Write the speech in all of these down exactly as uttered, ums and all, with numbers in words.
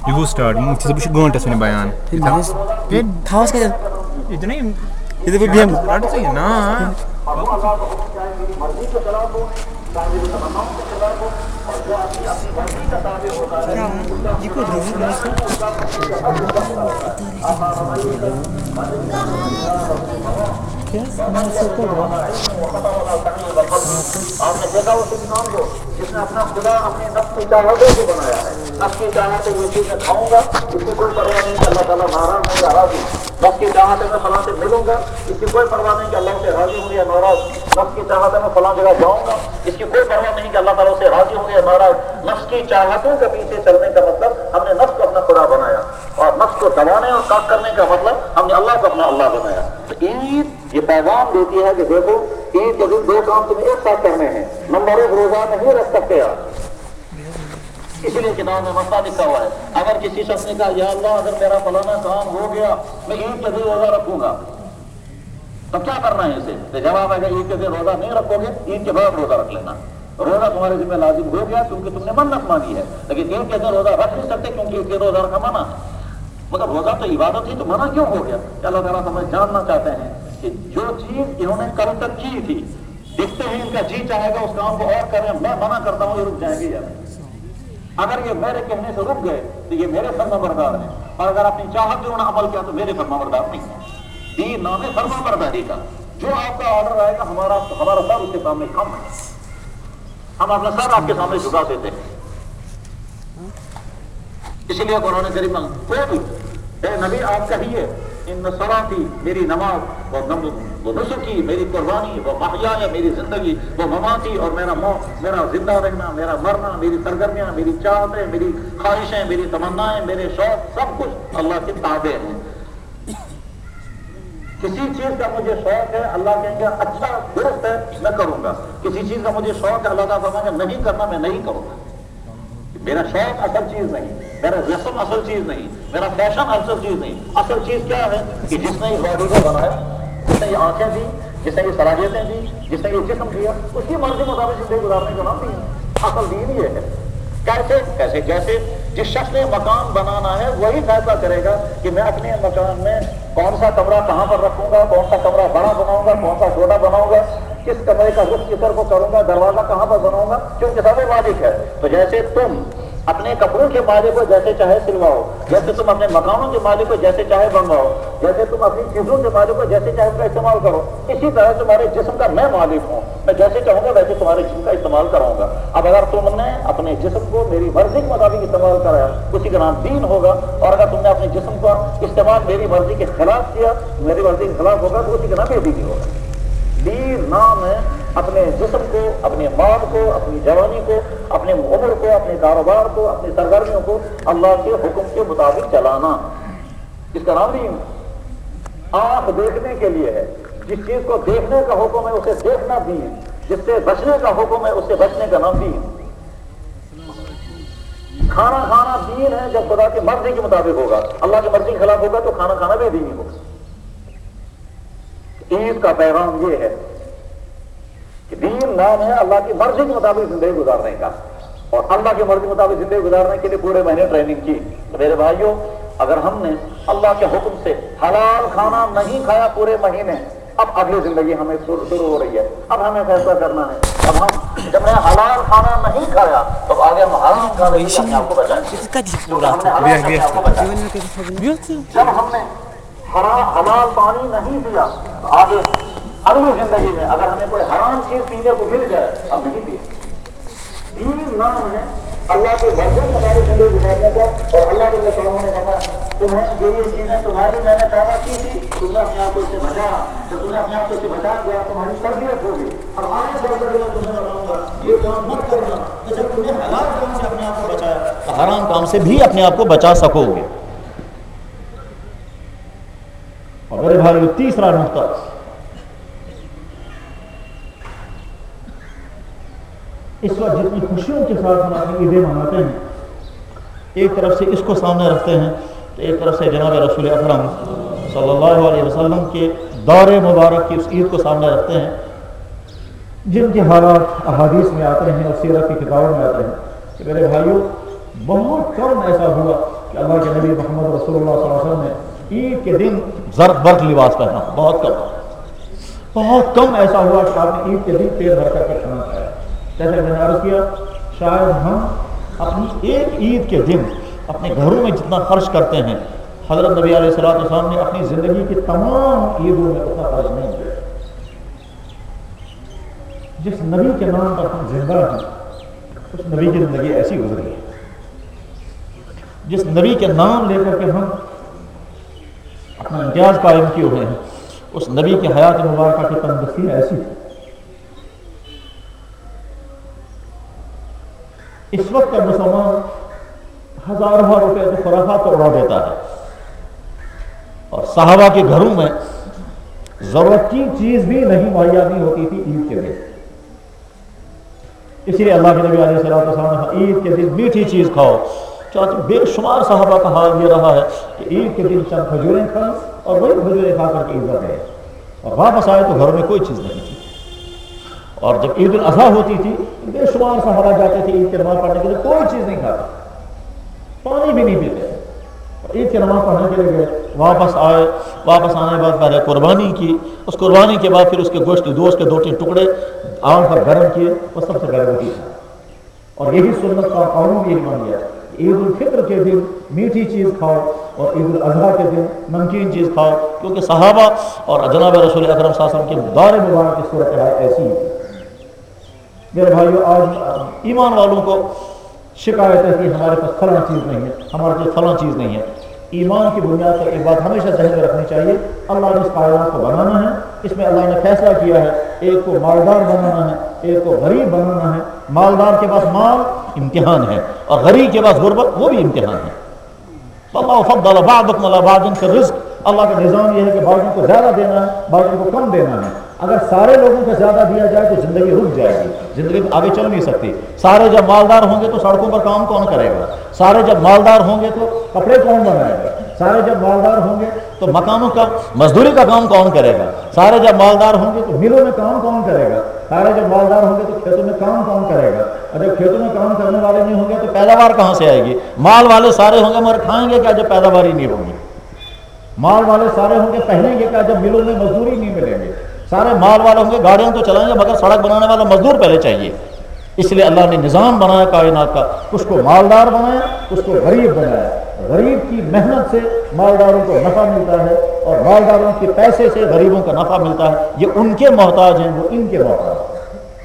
یہ گو سٹارٹ ژٕ بہٕ چھُ گٲنٛٹَس وۄنۍ بیان تھاوَس کَتٮ۪ن یہِ چھُنہ یِم ییٚتہِ بہٕ بیٚہمہٕ رَٹ ژٕ نا یہ کوٚت آپ نے دیکھا اس انسان کو جس نے اپنا خدا اپنے نفس کی چاہتوں کو بنایا ہے. نفس کی چاہت ہے یہ چیز میں کھاؤں گا, اس کی کوئی پرواہ نہیں کہ اللہ تعالیٰ ناراض ہے یا راضی. نفس کی چاہت ہے میں فلاں سے ملوں گا, اس کی کوئی پرواہ نہیں کہ اللہ سے راضی ہوں یا ناراض. نفس کی چاہت ہے میں فلاں جگہ جاؤں گا, اس کی کوئی پرواہ نہیں کہ اللہ تعالیٰ سے راضی ہوں یا ناراض. نفس کی چاہتوں کے پیچھے چلنے کا مطلب ہم نے نفس کو اپنا خدا بنایا, اور نفس کو دبانے اور کاٹ کرنے کا مطلب ہم نے اللہ کو اپنا اللہ بنایا. تو عید یہ پیغام دیتی ہے کہ دیکھو عید کے دن دو کام تمہیں ایک ساتھ کرنے ہیں. نمبر ایک, روزہ نہیں رکھ سکتے آپ, اسی لیے کتاب میں مسئلہ لکھا ہوا ہے. اگر کسی شخص نے کہا یا اللہ اگر میرا فلانا کام ہو گیا میں عید کے دن روزہ رکھوں گا, تو کیا کرنا ہے اسے؟ تو جواب ہے کہ عید کے دن روزہ نہیں رکھو گے, عید کے بعد روزہ رکھ لینا. روزہ تمہارے ذمہ لازم ہو گیا کیونکہ تم نے منت مانی ہے, لیکن عید کے دن روزہ رکھ نہیں سکتے کیونکہ عید کے روزہ رکھا منع ہے. مگر روزہ تو عبادت ہی, تو منع کیوں ہو گیا؟ کہ اللہ تعالیٰ ہمیں جاننا چاہتے ہیں کہ جو چیز انہوں نے کل تک کی تھی, دیکھتے ہیں ان کا جی چاہے گا اس کام کو اور کریں, میں منع کرتا ہوں یہ رک جائیں گے یا نہیں. اگر یہ میرے کہنے سے رک گئے تو یہ میرے فرما بردار ہیں, اور اگر اپنی چاہت سے انہوں نے عمل کیا تو میرے فرما بردار نہیں ہیں. دین نام ہے فرما برداری کا. جو آپ کا آرڈر آئے گا ہمارا ہمارا سر اس کے سامنے کم ہے, ہم اپنا سر آپ کے سامنے جھکا دیتے ہیں. اسی لیے قرآن کریم کوئی اے نبی آپ کہیے ان صلاتی میری نماز, وہ نسکی میری قربانی, وہ محیا میری زندگی, وہ مماتی اور میرا موت, میرا زندہ رہنا, میرا مرنا, میری سرگرمیاں, میری چاہتیں, میری خواہشیں, میری تمنائیں, میرے شوق, سب کچھ اللہ کے تابع ہیں. کسی چیز کا مجھے شوق ہے, اللہ کہیں گے اچھا درست ہے میں کروں گا. کسی چیز کا مجھے شوق ہے, اللہ تعالیٰ فرمائے گا نہیں کرنا, میں نہیں کروں گا. میرا شوق اصل چیز نہیں, میرا جسم اصل چیز نہیں, میرا فیشن اصل چیز نہیں. اصل چیز کیا ہے کہ جس نے اس باڈی کو بنایا, جس نے یہ آنکھیں دی, جس نے یہ صلاحیتیں دی, جس نے یہ جسم دیا, اس کی مرضی مطابق زندگی گزارنے کا نام بھی ہے. اصل دین یہ ہے. کیسے کیسے جیسے جس شخص نے مکان بنانا ہے وہی فیصلہ کرے گا کہ میں اپنے مکان میں کون سا کمرہ کہاں پر رکھوں گا, کون سا کمرہ بڑا بناؤں گا, کون سا چھوٹا بناؤں گا, کس کمرے کا رخ کدھر کو کروں گا, دروازہ کہاں پر بناؤں گا, کیونکہ سب مالک ہے. تو جیسے تم اپنے کپڑوں کے مالک کو جیسے چاہے سلواؤ, جیسے تم اپنے مکانوں کے مالک کو جیسے چاہے بنواؤ, جیسے تم اپنی چیزوں کے مالک کو جیسے چاہے اس کا استعمال کرو, اسی طرح تمہارے جسم کا میں مالک ہوں, میں جیسے چاہوں گا ویسے تمہارے جسم کا استعمال کراؤں گا. اب اگر تم نے اپنے جسم کو میری مرضی کے مطابق استعمال کرایا اسی کا نام دین ہوگا, اور اگر تم نے اپنے جسم کا استعمال میری مرضی کے خلاف کیا, میری مرضی کے خلاف ہوگا تو اسی کا نام بے دینی ہوگا. دین نام ہے اپنے جسم کو, اپنے مال کو, اپنی جوانی کو, اپنے عمر کو, اپنے کاروبار کو, اپنی سرگرمیوں کو اللہ کے حکم کے مطابق چلانا. اس کا نام دین. آنکھ دیکھنے کے لیے ہے, جس چیز کو دیکھنے کا حکم ہے اسے دیکھنا دین, جس سے بچنے کا حکم ہے اس سے بچنے کا نام دین. کھانا کھانا دین ہے جب خدا کی مرضی کے مطابق ہوگا, اللہ کی مرضی کے خلاف ہوگا تو کھانا کھانا بے دینی ہوگا. عید کا پیغام یہ ہے کہ دین نام ہے اللہ کی مرضی کے مطابق زندگی گزارنے کا, اور اللہ کی مرضی کے مطابق زندگی گزارنے کے لیے پورے مہینے ٹریننگ کی. تو میرے بھائیوں, اگر ہم نے اللہ کے حکم سے حلال کھانا نہیں کھایا پورے مہینے, اب اگلی زندگی ہمیں شروع ہو رہی ہے, اب ہمیں فیصلہ کرنا ہے. اب ہم جب نے حلال کھانا نہیں کھایا تو آگے ہم حرام کھانے سے اپنے آپ کو بچائیں. جب ہم نے حلال پانی نہیں پیا تو آگے اگلی زندگی میں اگر ہمیں کوئی حرام چیز پینے کو مل جائے اب نہیں پیے. دین نام ہے اللہ کے بندوں ہماری زندگی گزارنے کا, اور اللہ کے رسولوں نے کہا تمہیں یہ چیزیں تمہاری میں نے پیدا کی تھی, تم نے اپنے آپ کو اس سے بچا, تو تم نے اپنے آپ کو اس سے بچا گیا تمہاری تربیت ہوگی. اور آگے بڑھ کر میں تمہیں بتاؤں گا یہ کام مت کرنا, تو جب تم نے حلال کام سے اپنے آپ کو بچایا تو حرام کام سے بھی اپنے آپ کو بچا سکو گے. اور میرے بھائی تیسرا نقطہ, اس وقت جتنی خوشیوں کے ساتھ ہم اپنی عیدیں مناتے ہیں, ایک طرف سے اس کو سامنے رکھتے ہیں تو ایک طرف سے جناب رسول اکرم صلی اللہ علیہ وسلم کے دور مبارک کی اس عید کو سامنے رکھتے ہیں, جن کے حالات احادیث میں آتے ہیں اور سیرت کی کتابوں میں آتے ہیں. کہ میرے بھائیوں, بہت کم ایسا ہوا کہ رسول اللہ صلی اللہ علیہ وسلم نے عید کے دن زرد برق لباس پہنا، بہت کم بہت کم ایسا ہوا کہ آپ نے عید کے دن پیٹ بھر کر کے کھانا کھایا۔ جیسے میں نے عرض کیا، شاید ہم اپنی ایک عید کے دن اپنے گھروں میں جتنا خرچ کرتے ہیں، حضرت نبی علیہ الصلوۃ والسلام نے اپنی زندگی کی تمام عیدوں میں اتنا خرچ نہیں کیا۔ جس نبی کے نام پر ہم زندہ ہیں، اس نبی کی زندگی ایسی گزری ہے۔ جس نبی کے نام لے کر کے ہم اپنا امتیاز قائم کیے ہوئے ہیں، اس نبی کی حیات مبارکہ کی تندرستی ایسی تھی۔ اس وقت کا مسلمان ہزاروں روپے تو خرافات اڑا دیتا ہے، اور صحابہ کے گھروں میں ضرورت کی چیز بھی نہیں مہیا نہیں ہوتی تھی عید کے دن۔ اس لیے اللہ کے نبی علیہ الصلوۃ والسلام نے عید کے دن میٹھی چیز کھاؤ۔ چاہتے بے شمار صحابہ کا حال یہ رہا ہے کہ عید کے دن چند کھجوریں کھائیں اور وہی کھجوریں کھا کر کے عید گئے، اور واپس آئے تو گھر میں کوئی چیز نہیں تھی۔ اور جب عید الاضحیٰ ہوتی تھی، بے شمار صحابہ جاتے تھے عید کی نماز پڑھنے کے لیے، کوئی چیز نہیں کھاتے، پانی بھی نہیں پیتے، عید کی نماز پڑھنے کے لیے گئے، واپس آئے، واپس آنے کے بعد پہلے قربانی کی، اس قربانی کے بعد پھر اس کے گوشت دوست کے دو تین ٹکڑے آن پر گرم کیے، وہ سب سے پہلے وہی تھا۔ اور یہی سنت کا قانون بھی مان لیا، عید الفطر کے دن میٹھی چیز کھاؤ اور عید الاضحیٰ کے دن نمکین چیز کھاؤ، کیونکہ صحابہ اور جناب رسول اکرم صلی اللہ علیہ وسلم کی دار مبارک کی صورتحال ایسی ہے۔ میرے بھائیو، آج ایمان والوں کو شکایت ہے کہ ہمارے پاس فلاں چیز نہیں ہے، ہمارے پاس فلاں چیز نہیں ہے۔ ایمان کی بنیاد پر ایک بات ہمیشہ ذہن میں رکھنی چاہیے، اللہ نے اس کائنات کو بنانا ہے، اس میں اللہ نے فیصلہ کیا ہے ایک کو مالدار بنانا ہے، ایک کو غریب بنانا ہے۔ مالدار کے پاس مال امتحان ہے، اور غریب کے پاس غربت وہ بھی امتحان ہے۔ اللہ فضل بعضکم علی بعض فی الرزق، اللہ کا نظام یہ ہے کہ بعضوں کو زیادہ دینا ہے، بعضوں کو کم دینا ہے۔ اگر سارے لوگوں کو زیادہ دیا جائے تو زندگی رک جائے گی، زندگی آگے چل نہیں سکتی۔ سارے جب مالدار ہوں گے تو سڑکوں پر کام کون کرے گا؟ سارے جب مالدار ہوں گے تو کپڑے کون بنائے گا؟ سارے جب مالدار ہوں گے تو مکانوں کا مزدوری کا کام کون کرے گا؟ سارے جب مالدار ہوں گے تو ملوں میں کام کون کرے گا؟ سارے جب مالدار ہوں گے تو کھیتوں میں کام کون کرے گا؟ اور جب کھیتوں میں کام کرنے والے نہیں ہوں گے تو پیداوار کہاں سے آئے گی؟ مال والے سارے ہوں گے مگر کھائیں گے کیا جب پیداوار ہی نہیں ہوگی؟ مال والے سارے ہوں گے پہنیں گے کیا جب ملوں میں مزدوری نہیں ملیں گے؟ سارے مال والے ہوں گے، گاڑیاں تو چلائیں گے مگر سڑک بنانے والا مزدور پہلے چاہیے۔ اس لیے اللہ نے نظام بنایا کائنات کا، کچھ کو مالدار بنایا، کچھ کو غریب بنایا۔ غریب کی محنت سے مالداروں کو نفع ملتا ہے، اور مالداروں کے پیسے سے غریبوں کا نفع ملتا ہے۔ یہ ان کے محتاج ہیں، وہ ان کے محتاج ہیں۔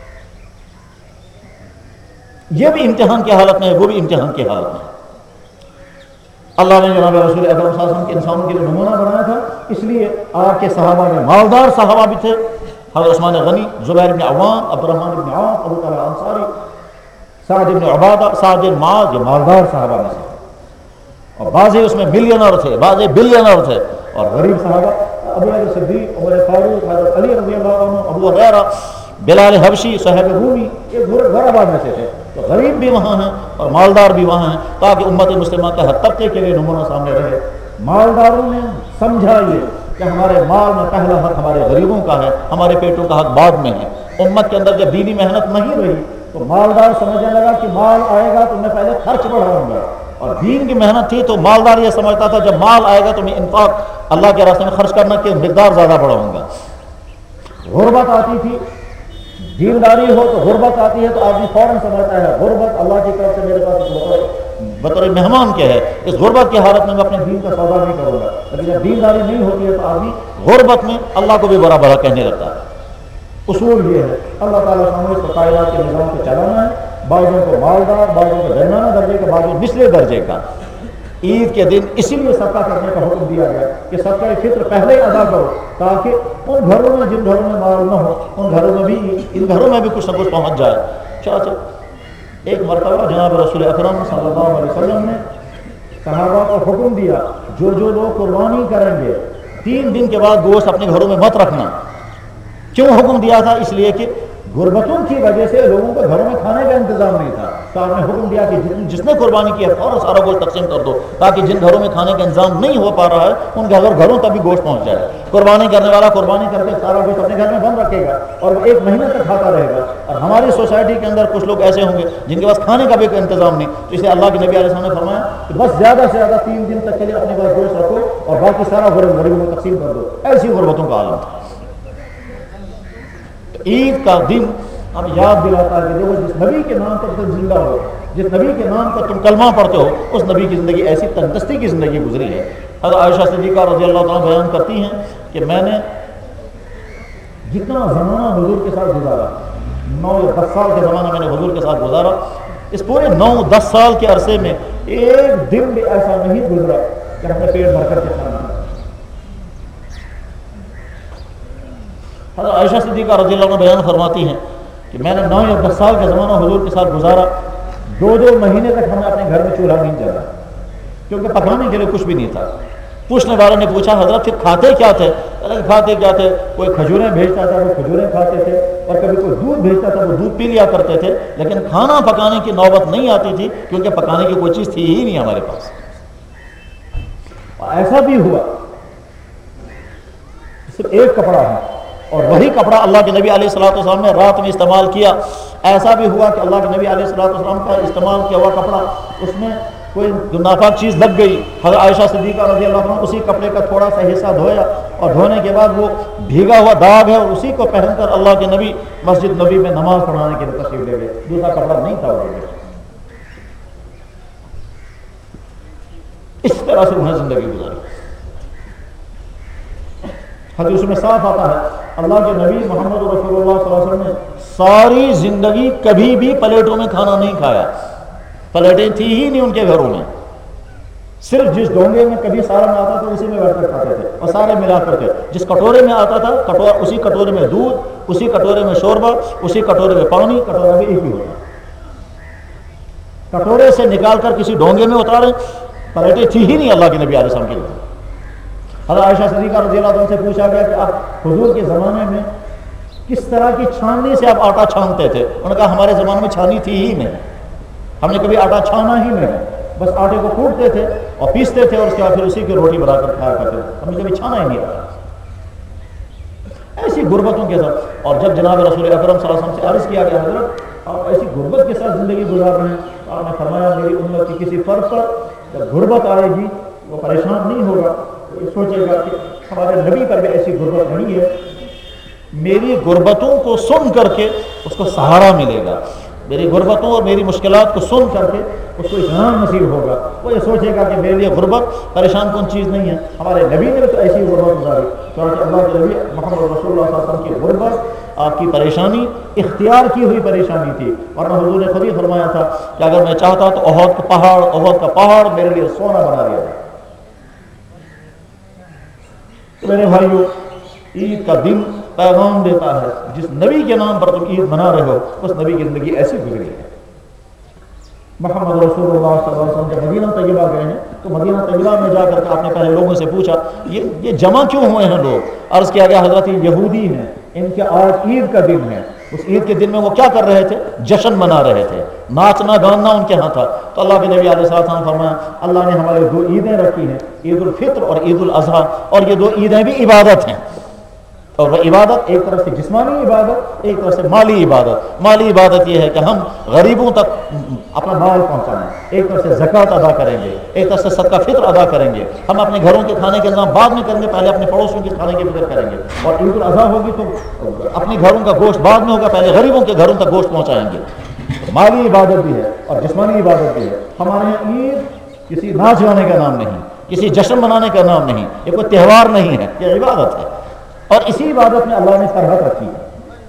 یہ بھی امتحان کی حالت میں ہے، وہ بھی امتحان کی حالت میں ہے۔ اللہ نے جناب رسول اکرم صلی اللہ علیہ وسلم کے انسانوں کے لیے نمونہ بنایا تھا، اس لیے آپ کے صحابہ میں مالدار صحابہ بھی تھے، حضرت عثمان غنی، زبیر بن عوام، عبد الرحمن بن عوف، ابو طلحہ انصاری، سعد بن عبادہ، سعد بن معاذ، یہ مالدار صحابہ میں سے، اور بعض اس میں ملینر تھے، بعض بلینر تھے، اور غریب صحابہ ابو بکر صدیق، عمر فاروق، حضرت علی رضی اللہ عنہ، ابو ہریرہ، بلال حبشی، صہیب رومی، یہ غربا میں سے تھے۔ تو غریب بھی وہاں ہیں اور مالدار بھی وہاں ہیں، تاکہ امت مسلمہ کے ہر طبقے کے لیے نمونہ سامنے رہے۔ مالداروں نے سمجھا یہ کہ ہمارے مال میں پہلا حق ہمارے غریبوں کا ہے، ہمارے پیٹوں کا حق بعد میں ہے۔ امت کے اندر جب دینی محنت نہیں رہی تو مالدار سمجھنے لگا کہ مال آئے گا تو میں پہلے خرچ بڑھاؤں گا، اور دین کی محنت تھی تو مالدار یہ سمجھتا تھا جب مال آئے گا تو میں انفاق اللہ کے راستے میں خرچ کرنا کی مقدار زیادہ بڑھاؤں گا۔ غربت آتی تھی، دینداری ہو تو غربت آتی ہے تو آدمی فوراً سمجھتا ہے غربت اللہ کی طرف سے میرے پاس بطور مہمان کے ہے، اس غربت کی حالت میں میں اپنے دین کا سودا نہیں کروں گا۔ لیکن جب دینداری نہیں ہوتی ہے تو آدمی غربت میں اللہ کو بھی برا برا کہنے لگتا ہے۔ اصول یہ ہے اللہ تعالیٰ نے اس کائنات کے نظام کو چلانا ہے، بعضوں کو مالدار، بعضوں کو درمیانہ درجے کا، بعضوں نچلے درجے کا۔ عید کے دن اسی لیے صدقہ کرنے کا حکم دیا گیا کہ صدقہ فطر پہلے ہی ادا کرو، تاکہ ان گھروں میں جن گھروں میں مال نہ ہو ان گھروں میں بھی ان گھروں میں بھی کچھ نہ کچھ پہنچ جائے۔ چاچا ایک مرتبہ جناب رسول اکرم صلی اللہ علیہ وسلم نے صحابہ کو حکم دیا جو جو لوگ قربانی کریں گے تین دن کے بعد گوشت اپنے گھروں میں مت رکھنا۔ کیوں حکم دیا تھا؟ اس لیے کہ غربتوں کی وجہ سے لوگوں کو گھروں میں کھانے کا انتظام نہیں تھا، تو آپ نے حکم دیا کہ جس نے قربانی کی ہے فوراً سارا گوشت تقسیم کر دو، تاکہ جن گھروں میں کھانے کا انتظام نہیں ہو پا رہا ہے ان کے اگر گھروں تک بھی گوشت پہنچ جائے۔ قربانی کرنے والا قربانی کر کے سارا گوشت اپنے گھر میں بند رکھے گا اور وہ ایک مہینے تک کھاتا رہے گا۔ اور ہماری سوسائٹی کے اندر کچھ لوگ ایسے ہوں گے جن کے پاس کھانے کا بھی کوئی انتظام نہیں، تو اس لیے اللہ کے نبی علیہ السلام نے فرمایا کہ بس زیادہ سے زیادہ تین دن تک کے لیے اپنے پاس گوشت رکھو اور باقی سارا غریبوں میں تقسیم کر دو۔ ایسی غربتوں کا عالم تھا۔ عید کا دن ہم یاد دلاتا ہے کہ دیکھو جس نبی کے نام پر تم زندہ ہو، جس نبی کے نام پر تم کلمہ پڑھتے ہو، اس نبی کی زندگی ایسی تندرستی کی زندگی گزری ہے۔ حضرت عائشہ صدیقہ رضی اللہ تعالیٰ بیان کرتی ہیں کہ میں نے جتنا زمانہ حضور کے ساتھ گزارا، نو یا دس سال کے زمانہ میں نے حضور کے ساتھ گزارا، اس پورے نو دس سال کے عرصے میں ایک دن بھی ایسا نہیں گزرا کہ ہم نے پیٹ بھر کر کے کھانا۔ حضرت عائشہ صدیقہ رضی اللہ عنہ بیان فرماتی ہیں کہ میں نے نو یا دس سال کا زمانہ حضور کے ساتھ گزارا، دو دو مہینے تک ہم نے اپنے گھر میں چولہا نہیں جلا کیونکہ پکانے کے لیے کچھ بھی نہیں تھا۔ پوچھنے والے نے پوچھا حضرت پھر کھاتے کیا تھے؟ کھاتے کیا تھے؟ کوئی کھجوریں بھیجتا تھا وہ کھجوریں کھاتے تھے، اور کبھی کوئی دودھ بھیجتا تھا وہ دودھ پی لیا کرتے تھے، لیکن کھانا پکانے کی نوبت نہیں آتی تھی کیونکہ پکانے کی کوئی چیز تھی ہی نہیں ہمارے پاس۔ اور ایسا بھی ہوا صرف ایک کپڑا ہے اور وہی کپڑا اللہ کے نبی علیہ الصلوۃ والسلام نے رات میں استعمال کیا۔ ایسا بھی ہوا کہ اللہ کے نبی علیہ الصلوۃ والسلام کا استعمال کیا ہوا کپڑا، اس میں کوئی ناپاک چیز لگ گئی، حضرت عائشہ صدیقہ رضی اللہ عنہ اسی کپڑے کا تھوڑا سا حصہ دھویا اور دھونے کے بعد وہ بھیگا ہوا داغ ہے اور اسی کو پہن کر اللہ کے نبی مسجد نبی میں نماز پڑھانے کے لیے تشریف لے گئے۔ دوسرا کپڑا نہیں تھا وہ۔ اس طرح سے انہیں زندگی گزاری۔ حدیث میں صاف آتا ہے اللہ کے نبی محمد رسول اللہ صلی اللہ علیہ وسلم نے ساری زندگی کبھی بھی پلیٹوں میں کھانا نہیں کھایا، پلیٹیں تھی ہی نہیں ان کے گھروں میں، صرف جس ڈونگے میں کبھی سارا میں آتا تھا اسی میں بیٹھ کر کھاتے تھے اور سارے ملا کر کے، جس کٹورے میں آتا تھا کٹورا اسی کٹورے میں دودھ، اسی کٹورے میں شوربہ، اسی کٹورے میں پانی، کٹورا بھی ایک ہی ہوتا۔ کٹورے سے نکال کر کسی ڈونگے میں اتارے، پلیٹیں تھی ہی نہیں اللہ کے نبی علیہ السلام کے لیے۔ حضرت عائشہ صدیقہ رضی اللہ عنہ سے پوچھا گیا کہ آپ حضور کے زمانے میں کس طرح کی چھاننی سے آپ آٹا چھانتے تھے؟ انہوں نے کہا ہمارے زمانے میں چھانی تھی ہی نہیں، ہم نے کبھی آٹا چھانا ہی نہیں، بس آٹے کو کوٹتے تھے اور پیستے تھے اور اس کے بعد پھر اسی کی روٹی بنا کر کھایا کرتے تھے، ہم نے کبھی چھانا ہی نہیں رہا۔ ایسی غربتوں کے ساتھ، اور جب جناب رسول اکرم صلی اللہ علیہ وسلم سے عرض کیا گیا حضرت آپ ایسی غربت کے ساتھ زندگی گزار رہے ہیں، آپ نے فرمایا میری امت کی کسی فرد پر جب غربت آئے گی وہ پریشان نہیں ہوگا، یہ سوچے گا کہ ہمارے نبی پر بھی ایسی غربت نہیں ہے، میری غربتوں کو سن کر کے اس کو سہارا ملے گا، میری غربتوں اور میری مشکلات کو سن کر کے اس کو اطمینان نصیب ہوگا، وہ یہ سوچے گا کہ میرے لیے غربت پریشان کون چیز نہیں ہے۔ ہمارے نبی نے تو ایسی غربت گزاری، چونکہ اللہ کے نبی محمد رسول اللہ صلی اللہ علیہ وسلم کی غربت آپ کی پریشانی اختیار کی ہوئی پریشانی تھی، اور حضور نے خود ہی فرمایا تھا کہ اگر میں چاہتا تو احد کا پہاڑ احد کا پہاڑ میرے لیے سونا بنا دیا تھا۔ میرے بھائیو، عید کا دن پیغام دیتا ہے جس نبی کے نام پر تم عید منا رہے ہو اس نبی کی زندگی ایسی گزری ہے۔ محمد رسول اللہ صلی اللہ علیہ وسلم جب مدینہ طیبہ گئے ہیں تو مدینہ طیبہ میں جا کر کے آپ نے پہلے لوگوں سے پوچھا یہ یہ جمع کیوں ہوئے ہیں لوگ؟ عرض کیا گیا حضرت یہودی ہیں، ان کے آج عید کا دن ہے، اس عید کے دن میں وہ کیا کر رہے تھے؟ جشن منا رہے تھے، ناچنا گانا ان کے ہاں تھا۔ تو اللہ کے نبی علیہ السلام نے فرمایا اللہ نے ہمارے دو عیدیں رکھی ہیں، عید الفطر اور عید الاضحیٰ، اور یہ دو عیدیں بھی عبادت ہیں، اور وہ عبادت ایک طرف سے جسمانی عبادت، ایک طرف سے مالی عبادت۔ مالی عبادت یہ ہے کہ ہم غریبوں تک اپنا مال پہنچائیں، ایک طرف سے زکوٰۃ ادا کریں گے، ایک طرف سے صدقہ فطر ادا کریں گے، ہم اپنے گھروں کے کھانے کے انتظام بعد میں کریں گے، پہلے اپنے پڑوسیوں کے کھانے کی فکر کریں گے، اور عید الاضحیٰ ہوگی تو اپنے گھروں کا گوشت بعد میں ہوگا، پہلے غریبوں کے گھروں تک گوشت پہنچائیں گے۔ مالی عبادت بھی ہے اور جسمانی عبادت بھی ہے۔ ہمارے یہاں عید کسی ناچ گانے کا نام نہیں، کسی جشن منانے کا نام نہیں، یہ کوئی تہوار نہیں ہے، یہ عبادت ہے، اور اسی عبادت میں اللہ نے فرحت رکھی ہے۔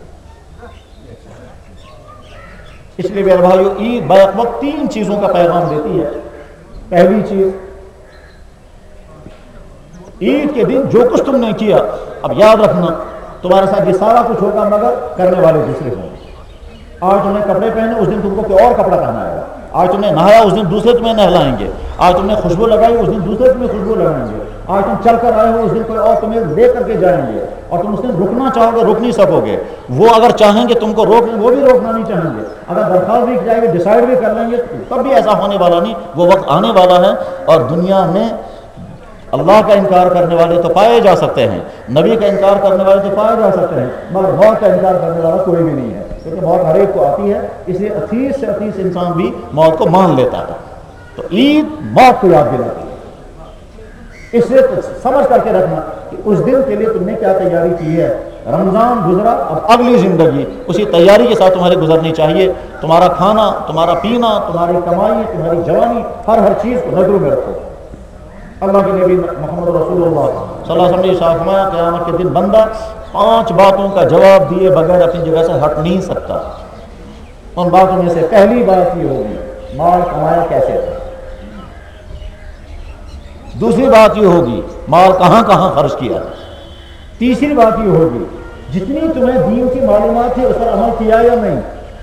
اس لیے میرے بھائیو، عید بیک وقت تین چیزوں کا پیغام دیتی ہے۔ پہلی چیز، عید کے دن جو کچھ تم نے کیا اب یاد رکھنا تمہارے ساتھ یہ سارا کچھ ہوگا مگر کرنے والے دوسرے ہوں گے۔ آج تم نے کپڑے پہنے اس دن تم کو کوئی اور کپڑا پہنا ہے گا، آج تم نے نہایا اس دن دوسرے تمہیں نہلائیں گے، آج تم نے خوشبو لگائی اس دن دوسرے تمہیں خوشبو لگائیں گے، آج تم چل کر آئے ہو، اس دن کوئی اور تمہیں لے کر کے جائیں گے اور تم اس دن رکنا چاہو گے رک نہیں سکو گے. وہ اگر چاہیں گے تم کو روک لیں، وہ بھی روکنا نہیں چاہیں گے. اگر درخواست بھی جائے گی، ڈیسائیڈ بھی کر لیں گے، تب بھی ایسا ہونے والا نہیں. وہ وقت آنے والا ہے اور دنیا میں اللہ کا انکار کرنے والے تو پائے جا سکتے ہیں، نبی کا انکار کرنے والے تو پائے جا سکتے ہیں، مگر موت کا انکار کرنے والا کوئی بھی نہیں ہے، کیونکہ موت ہر ایک کو آتی ہے. اس لیے اٹھیس سے اٹھیس انسان بھی موت کو مان لیتا ہے. تو عید موت کو یاد دلاتی ہے. اس لیے سمجھ کر کے رکھنا کہ اس دن کے لیے تم نے کیا تیاری کی ہے. رمضان گزرا، اب اگلی زندگی اسی تیاری کے ساتھ تمہارے گزرنی چاہیے. تمہارا کھانا، تمہارا پینا، تمہاری کمائی، تمہاری جوانی، ہر ہر چیز کو نظروں میں رکھو. اللہ کے نبی محمد رسول اللہ صلی اللہ علیہ وسلم نے ارشاد فرمایا قیامت کے دن بندہ پانچ باتوں کا جواب دیے بغیر اپنی جگہ سے ہٹ نہیں سکتا. ان باتوں میں سے پہلی بات یہ ہوگی مال کمایا کیسے تھا. دوسری بات یہ ہوگی مال کہاں کہاں خرچ کیا. تیسری بات یہ ہوگی جتنی تمہیں دین کی معلومات تھی اس پر عمل کیا یا نہیں.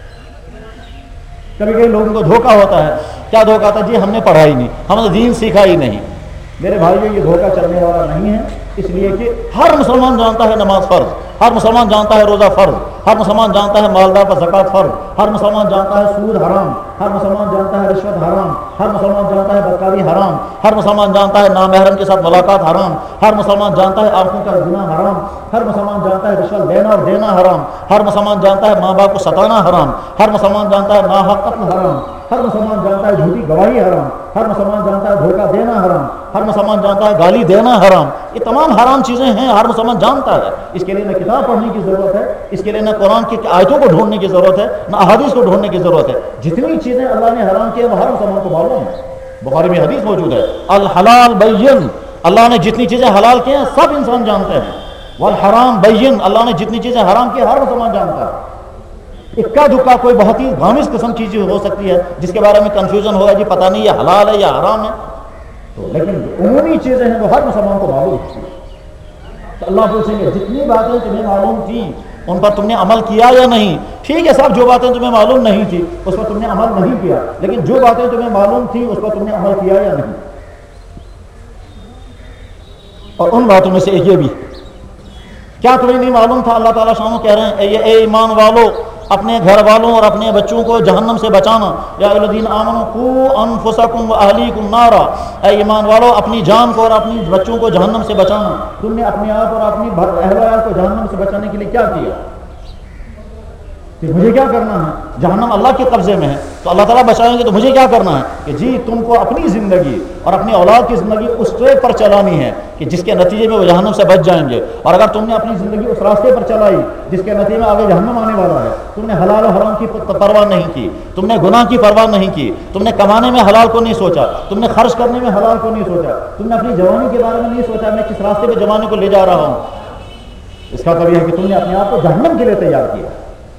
کبھی کبھی لوگوں کو دھوکہ ہوتا ہے. کیا دھوکہ تھا؟ جی ہم نے پڑھا ہی نہیں، ہم نے دین سیکھا ہی نہیں. میرے بھائیو یہ دھوکہ چلنے والا نہیں ہے، اس لیے کہ ہر مسلمان جانتا ہے نماز فرض، ہر مسلمان جانتا ہے روزہ فرض، ہر مسلمان جانتا ہے مالدار پر زکوٰۃ فرض، ہر مسلمان جانتا ہے سود حرام، ہر مسلمان جانتا ہے رشوت حرام، ہر مسلمان جانتا ہے بدکاری حرام، ہر مسلمان جانتا ہے نامحرم کے ساتھ ملاقات حرام، ہر مسلمان جانتا ہے آنکھوں کا گناہ حرام، ہر مسلمان جانتا ہے رشوت لینا اور دینا حرام، ہر مسلمان جانتا ہے ماں باپ کو ستانا حرام، ہر مسلمان جانتا ہے ناحق قتل حرام، ہر مسلمان جانتا ہے جھوٹی گواہی حرام، ہر مسلمان جانتا ہے دھوکہ دینا حرام، ہر مسلمان جانتا ہے گالی دینا حرام. یہ تمام حرام چیزیں ہیں، ہر مسلمان جانتا ہے. اس کے لیے نہ کتاب پڑھنے کی ضرورت ہے، اس کے لیے نہ قرآن کی آیتوں کو ڈھونڈنے کی ضرورت ہے، نہ احادیث کو ڈھونڈنے کی ضرورت ہے. جتنی چیزیں اللہ نے حرام کی ہیں وہ ہر مسلمان کو معلوم ہے. بخاری میں حدیث موجود ہے الحلال بین، اللہ نے جتنی چیزیں حلال کی ہیں سب انسان جانتے ہیں. والحرام بین، اللہ نے جتنی چیزیں حرام کی ہر مسلمان جانتا ہے. اکا دکا کوئی بہت ہی غامض قسم کی چیز ہو سکتی ہے جس کے بارے میں کنفیوژن ہوگا جی پتہ نہیں یہ حلال ہے یا حرام ہے، تو لیکن عمومی چیزیں ہیں وہ ہر مسلمان کو معلوم ہے. تو اللہ پوچھیں گے جتنی باتیں تمہیں معلوم تھیں ان پر تم نے عمل کیا یا نہیں. ٹھیک ہے صاحب، جو باتیں تمہیں معلوم نہیں تھی اس پر تم نے عمل نہیں کیا، لیکن جو باتیں تمہیں معلوم تھیں اس پر تم نے عمل کیا یا نہیں. اور ان باتوں میں سے ایک یہ بھی، کیا تمہیں نہیں معلوم تھا اللہ تعالیٰ شانو کہہ رہے ہیں اے ایمان والو اپنے گھر والوں اور اپنے بچوں کو جہنم سے بچانا. یا الذین آمنوا قوا انفسکم واہلیکم نارا، اے ایمان والو اپنی جان کو اور اپنی بچوں کو جہنم سے بچانا. تم نے اپنے آپ اور اپنی اہل ویال کو جہنم سے بچانے کے لیے کیا کیا کہ مجھے کیا کرنا ہے؟ جہنم اللہ کے قبضے میں ہے تو اللہ تعالیٰ بچائیں گے تو مجھے کیا کرنا ہے کہ جی تم کو اپنی زندگی اور اپنی اولاد کی زندگی اس ٹریک پر چلانی ہے کہ جس کے نتیجے میں وہ جہنم سے بچ جائیں گے. اور اگر تم نے اپنی زندگی اس راستے پر چلائی جس کے نتیجے میں آگے جہنم آنے والا ہے، تم نے حلال و حرام کی پرواہ نہیں کی، تم نے گناہ کی پرواہ نہیں کی، تم نے کمانے میں حلال کو نہیں سوچا، تم نے خرچ کرنے میں حلال کو نہیں سوچا، تم نے اپنی جوانی کے بارے میں نہیں سوچا میں کس راستے پہ جوانی کو لے جا رہا ہوں، اس کا مطلب یہ ہے کہ تم نے اپنے آپ کو جہنم کے لیے تیار کیا.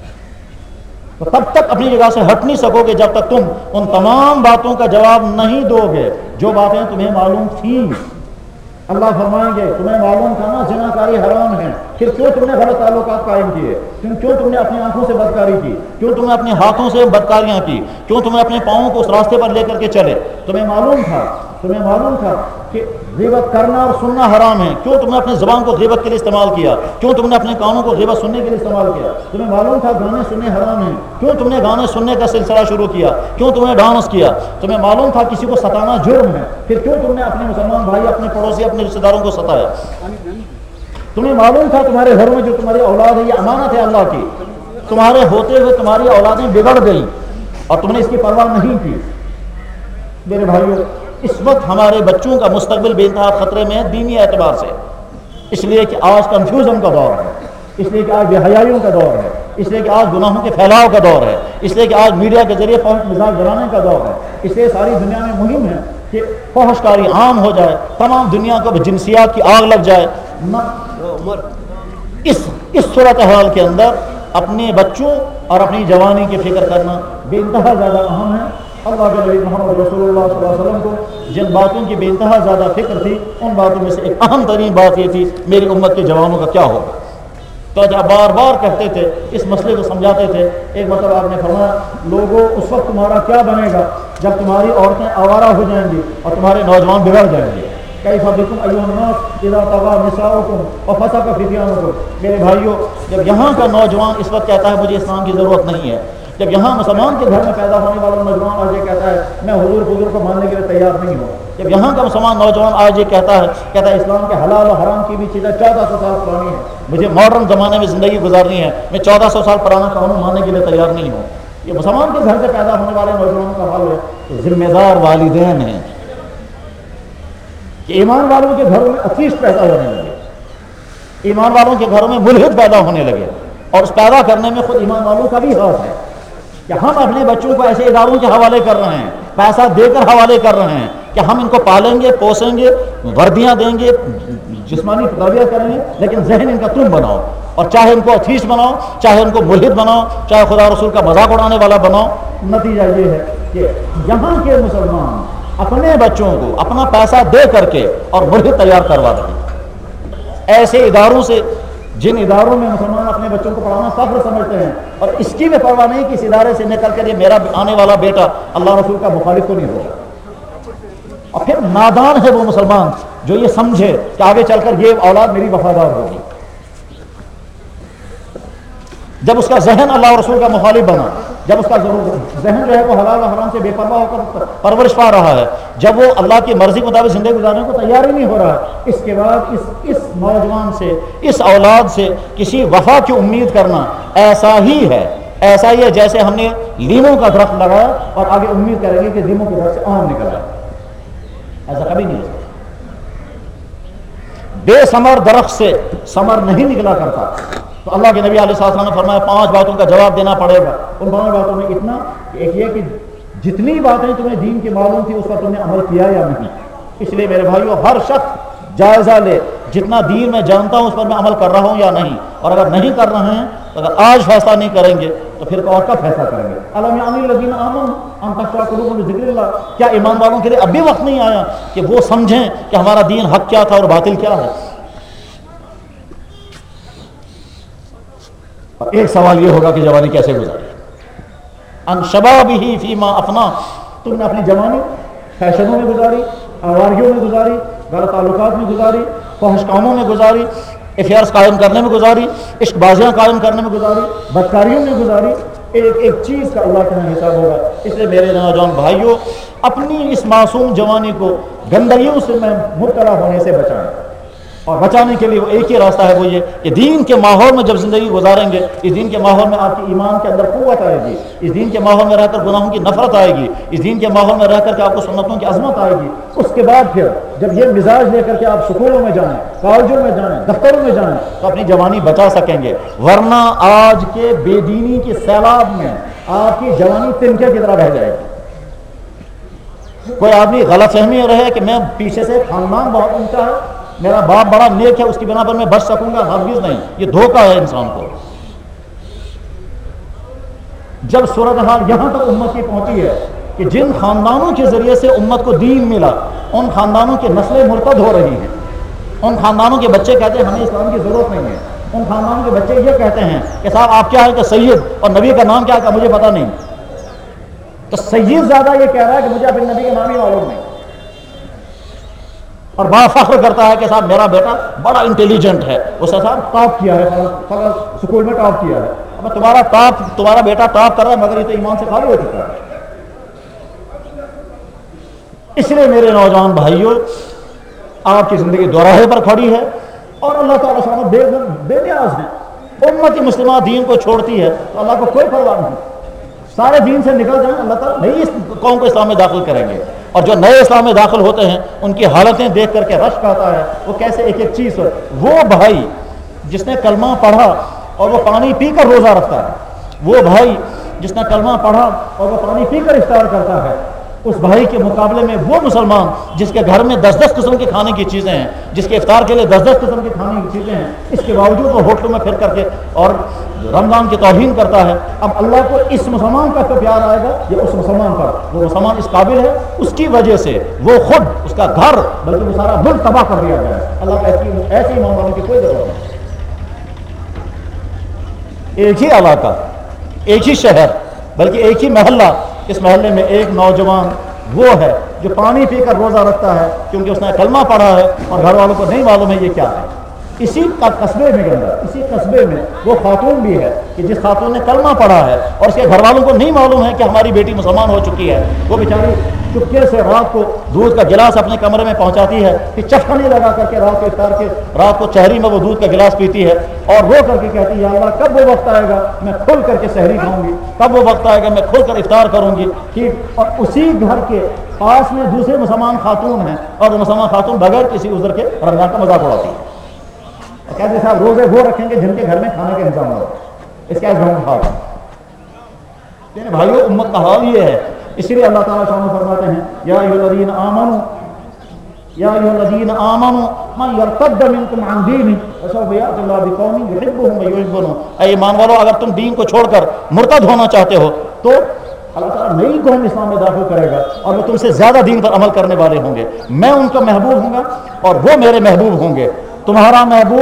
تو تب تک اپنی جگہ سے ہٹ نہیں سکو گے جب تک تم ان تمام باتوں کا جواب نہیں دو گے جو باتیں تمہیں معلوم تھیں. اللہ فرمائیں گے تمہیں معلوم تھا نا زنا کاری حرام ہے، پھر کیوں تم نے غلط تعلقات قائم کیے، کیوں کیوں تم نے اپنی آنکھوں سے بدکاری کی، کیوں تم نے اپنے ہاتھوں سے بدکاریاں کی، کیوں تم نے اپنے پاؤں کو اس راستے پر لے کر کے چلے. تمہیں معلوم تھا تمہیں معلوم تھا کہ غیبت کرنا اور سننا حرام ہے، کیوں تم نے اپنے زبان کو غیبت کے لیے استعمال کیا، کیوں تم نے اپنے کانوں کو غیبت سننے کے لیے استعمال کیا. تمہیں معلوم تھا گانے سننے حرام ہیں، کیوں تم نے گانے سننے کا سلسلہ شروع کیا، کیوں تم نے ڈانس کیا. تمہیں معلوم تھا کسی کو ستانا جرم ہے، پھر کیوں تم نے اپنے مسلمان بھائی اپنے پڑوسی اپنے رشتہ داروں کو ستایا. تمہیں معلوم تھا تمہارے گھر میں جو تمہاری اولاد ہے یہ امانت ہے اللہ کی، تمہارے ہوتے ہوئے تمہاری اولادیں بگڑ گئیں اور تم نے اس کی پرواہ نہیں کی. میرے بھائیوں اس وقت ہمارے بچوں کا مستقبل بے انتہا خطرے میں ہے دینی اعتبار سے، اس لیے کہ آج کنفیوژن کا دور ہے، اس لیے کہ آج بے حیائیوں کا دور ہے، اس لیے کہ آج گناہوں کے پھیلاؤ کا دور ہے، اس لیے کہ آج میڈیا کے ذریعے فحش مزاج بنانے کا دور ہے. اس لیے ساری دنیا میں مہم ہے کہ فحش کاری عام ہو جائے، تمام دنیا کو جنسیات کی آگ لگ جائے. اس اس صورتحال کے اندر اپنے بچوں اور اپنی جوانی کی فکر کرنا بے انتہا زیادہ اہم ہے. اللہ کے نبی محمد رسول اللہ صلی اللہ علیہ وسلم کو جن باتوں کی بے انتہا زیادہ فکر تھی ان باتوں میں سے ایک اہم ترین بات یہ تھی میری امت کے جوانوں کا کیا ہوگا. تو جب بار بار کہتے تھے اس مسئلے کو سمجھاتے تھے. ایک مطلب آپ نے فرمایا لوگوں اس وقت تمہارا کیا بنے گا جب تمہاری عورتیں آوارہ ہو جائیں گی اور تمہارے نوجوان بگڑ جائیں گے. कैफ बिकुम अय्युहन नास इज़ा तग़ा निसाउकुम व फसक़ फ़ित्यानुकुम। मेरे भाइयों, जब यहाँ का नौजवान इस वक्त कहता है मुझे इस्लाम की ज़रूरत नहीं है, जब यहाँ मुसलमान के घर में पैदा होने वाला नौजवान आज ये कहता है मैं हुजूर फुजूर को मानने के लिए तैयार नहीं हूँ, जब यहाँ का मुसलमान नौजवान आज ये कहता है कहता है इस्लाम के हलाल और हराम की भी चीज़ें चौदह सौ साल पुरानी है, मुझे मॉडर्न ज़माने में ज़िंदगी गुजारनी है, मैं चौदह सौ साल पुराना कानून मानने के लिए तैयार नहीं हूँ, ये मुसलमान के घर से पैदा होने वाले नौजवानों का हाल है। तो जिम्मेदार वालिदैन हैं कि ईमान वालों के घरों में अतीश पैदा होने लगे, ईमान वालों के घरों में मुल्हिद पैदा होने लगे, और उस पैदा करने में खुद ईमान वालों का भी हाथ है कि हम अपने बच्चों को ऐसे इदारों के हवाले कर रहे हैं, पैसा देकर हवाले कर रहे हैं कि हम इनको पालेंगे पोसेंगे, वर्दियाँ देंगे, जिस्मानी तरबियत करेंगे, लेकिन जहन इनका तुम बनाओ, और चाहे उनको अथीश बनाओ, चाहे उनको मुल्हिद बनाओ, चाहे खुदा रसूल का मजाक उड़ाने वाला बनाओ। नतीजा ये है कि यहाँ के मुसलमान अपने बच्चों को अपना पैसा दे करके और मुल्हिद तैयार करवा रहे हैं ऐसे इदारों से, जिन इदारों में मुसलमान अपने बच्चों को पढ़ाना फख्र समझते हैं, और इसकी भी परवाह नहीं कि इस इदारे से निकल कर ये मेरा आने वाला बेटा अल्लाह रसूल का मुखालिफ तो नहीं होगा। और फिर नादान है वो मुसलमान जो ये समझे कि आगे चलकर ये औलाद मेरी वफादार होगी। जब उसका जहन अल्लाह और रसूल का मुखालिफ बना, जब उसका जहन जो है वो हलाल और हराम से बेपरवाह होकर परवरिश पा रहा है, जब वो अल्लाह की मर्जी के मुताबिक जिंदगी गुजारने को तैयार ही नहीं हो रहा है, इसके बाद इस इस नौजवान से, इस औलाद से किसी वफा की उम्मीद करना ऐसा ही है ऐसा ही है जैसे हमने लीमों का दरख्त लगाया और आगे उम्मीद करेंगे कि लीमों के दरख्त से आम निकल आए। ऐसा कभी नहीं हो सकता। बेसमर दरख्त से समर नहीं निकला करता। तो अल्लाह के नबी अलैहि सल्लम ने फरमाया पांच बातों का जवाब देना पड़ेगा। उन पांच बातों में इतना कि एक ये कि जितनी बातें तुम्हें दीन की मालूम थी उस पर तुमने अमल किया या नहीं। इसलिए मेरे भाइयों, हर शख्स जायजा ले जितना दीन में जानता हूँ उस पर मैं अमल कर रहा हूँ या नहीं। और अगर नहीं कर रहे हैं तो अगर आज फैसला नहीं करेंगे तो फिर और कब फैसला करेंगे। अलम यानी लजीन आमन अन तखशा कुलूबुहुम लिज़िक्रिल्लाह, क्या ईमान वालों के लिए अब भी वक्त नहीं आया कि वो समझें कि हमारा दीन हक क्या था और बातिल क्या है। और एक सवाल ये होगा कि जवानी कैसे गुजारी। अन शबाबिही फीमा अफना, तुमने अपनी जवानी फैशनों में गुजारी, आवारियों में गुजारी, गलत ताल्लुकात में गुजारी, फहश कामों में गुजारी, अफेयर्स कायम करने में गुजारी, इश्कबाजियाँ कायम करने में गुजारी, बदकारियों में गुजारी। एक एक चीज़ का अल्लाह के यहाँ हिसाब होगा। इसलिए मेरे नौजवान भाइयों, अपनी इस मासूम जवानी को गंदगियों से मैं मुब्तला होने से बचाएं। और बचाने के लिए वो एक ही रास्ता है, वो ये कि दीन के माहौल में जब ज़िंदगी गुजारेंगे, इस दीन के माहौल में आपकी ईमान के अंदर क़ुव्वत आएगी, इस दीन के माहौल में रहकर गुनाहों की नफरत आएगी, इस दीन के माहौल में रहकर के आपको सुन्नतों की अजमत आएगी। उसके बाद फिर जब ये मिजाज लेकर के आप स्कूलों में जाएँ, कॉलेजों में जाएँ, दफ्तरों में जाएँ तो अपनी जवानी बचा सकेंगे। वरना आज के बेदीनी के सैलाब में आपकी जवानी तिनके की तरह रह जाएगी। कोई आदमी गलत फहमी रहे कि मैं पीछे से खानदान बहुत ऊंचा है, मेरा बाप बड़ा नेक है, उसकी बिना पर मैं बच सकूंगा, हरगिज़ नहीं। ये धोखा है इंसान को। जब सूरत हाल यहां तक उम्मत की पहुंची है कि जिन खानदानों के जरिए से उम्मत को दीन मिला, उन खानदानों की नस्लें मुर्तद हो रही हैं। उन खानदानों के बच्चे कहते हैं हमें इस्लाम की जरूरत नहीं है। उन खानदानों के बच्चे ये कहते हैं कि साहब आप क्या है कि सैयद, और नबी का नाम क्या है मुझे पता नहीं। तो सैयद ज्यादा ये कह रहा है कि मुझे अपने नबी के नाम ही मालूम नहीं, और बड़ा फख्र करता है कि साहब मेरा बेटा बड़ा इंटेलिजेंट है, उसने साहब टॉप किया है, स्कूल में टॉप किया है। अब तुम्हारा टॉप तुम्हारा बेटा टॉप कर रहा है मगर ये तो ईमान से खाली हो चुका है। इसलिए मेरे नौजवान भाइयों, आपकी जिंदगी दोराहे पर खड़ी है और अल्लाह ताला सामने बेनियाज है। उम्मत मुस्लिमा दीन को छोड़ती है तो अल्लाह को कोई परवाह नहीं, सारे दीन से निकल जाए, अल्लाह ताला नहीं इस कौम को इस्लाम में दाखिल करेंगे। और जो नए इस्लाम में दाखिल होते हैं उनकी हालतें देख करके रश्क आता है, वो कैसे एक एक चीज़ हो। वो भाई जिसने कलमा पढ़ा और वो पानी पी कर रोज़ा रखता है, वो भाई जिसने कलमा पढ़ा और वो पानी पी कर इफ्तार करता है, उस भाई के मुकाबले में वो मुसलमान जिसके घर में दस दस किस्म के खाने की चीज़ें हैं, जिसके इफ्तार के लिए दस दस किस्म के खाने की चीज़ें हैं, इसके बावजूद वो होटलों में फिर करके और रमज़ान की तौहीन करता है। अब अल्लाह को इस मुसलमान का तो प्यार आएगा या उस मुसलमान पर? वो मुसलमान इस काबिल है, उसकी वजह से वो खुद, उसका घर, बल्कि वो सारा मुल्क तबाह कर दिया गया है। अल्लाह का ऐसी ऐसी ईमान वालों की कोई जरूरत नहीं। एक ही इलाका, एक ही शहर, बल्कि एक ही महल्ला, इस महल्ले में एक नौजवान वो है جو پانی پی کر روزہ رکھتا ہے کیونکہ اس نے کلمہ پڑھا ہے اور گھر والوں کو نہیں معلوم ہے یہ کیا ہے. اسی قصبے میں اندر اسی قصبے میں وہ خاتون بھی ہے کہ جس خاتون نے کلمہ پڑھا ہے اور اس کے گھر والوں کو نہیں معلوم ہے کہ ہماری بیٹی مسلمان ہو چکی ہے. وہ بیچاری چپکے سے رات کو دودھ کا گلاس اپنے کمرے میں پہنچاتی ہے پھر چفخانی لگا کر کے رات کو افطار کے رات کو چہری میں وہ دودھ کا گلاس پیتی ہے اور رو کر کے کہتی ہے یا اللہ کب وہ وقت آئے گا میں کھل کر کے سحری کھاؤں گی, کب وہ وقت آئے گا میں کھل کر افطار کروں گی. ٹھیک, اور اسی گھر کے پاس میں دوسرے مسلمان خاتون ہیں اور وہ مسلمان خاتون بغیر کسی عذر کے رمضان کا مذاق اڑاتی ہے. کہتے صاحب روزے وہ رکھیں گے جن کے گھر میں کھانے کا انتظام ہو, اس کا گھر خاص. بھائیو امت کا حال یہ ہے. اسی لیے اللہ تعالیٰ شان فرماتے ہیں یا ایھا الذین آمنوا یا ایھا الذین آمنوا من یرتد منکم عن دینہ فسوف یأتی اللہ بقوم یحبهم ویحبونه. اے ایمان والو اگر تم دین کو چھوڑ کر مرتد ہونا چاہتے ہو تو اللہ تعالیٰ نئی قوم اسلام میں داخل کرے گا اور وہ تم سے زیادہ دین پر عمل کرنے والے ہوں گے. میں ان کا محبوب ہوں گا اور وہ میرے محبوب ہوں گے. تمہارا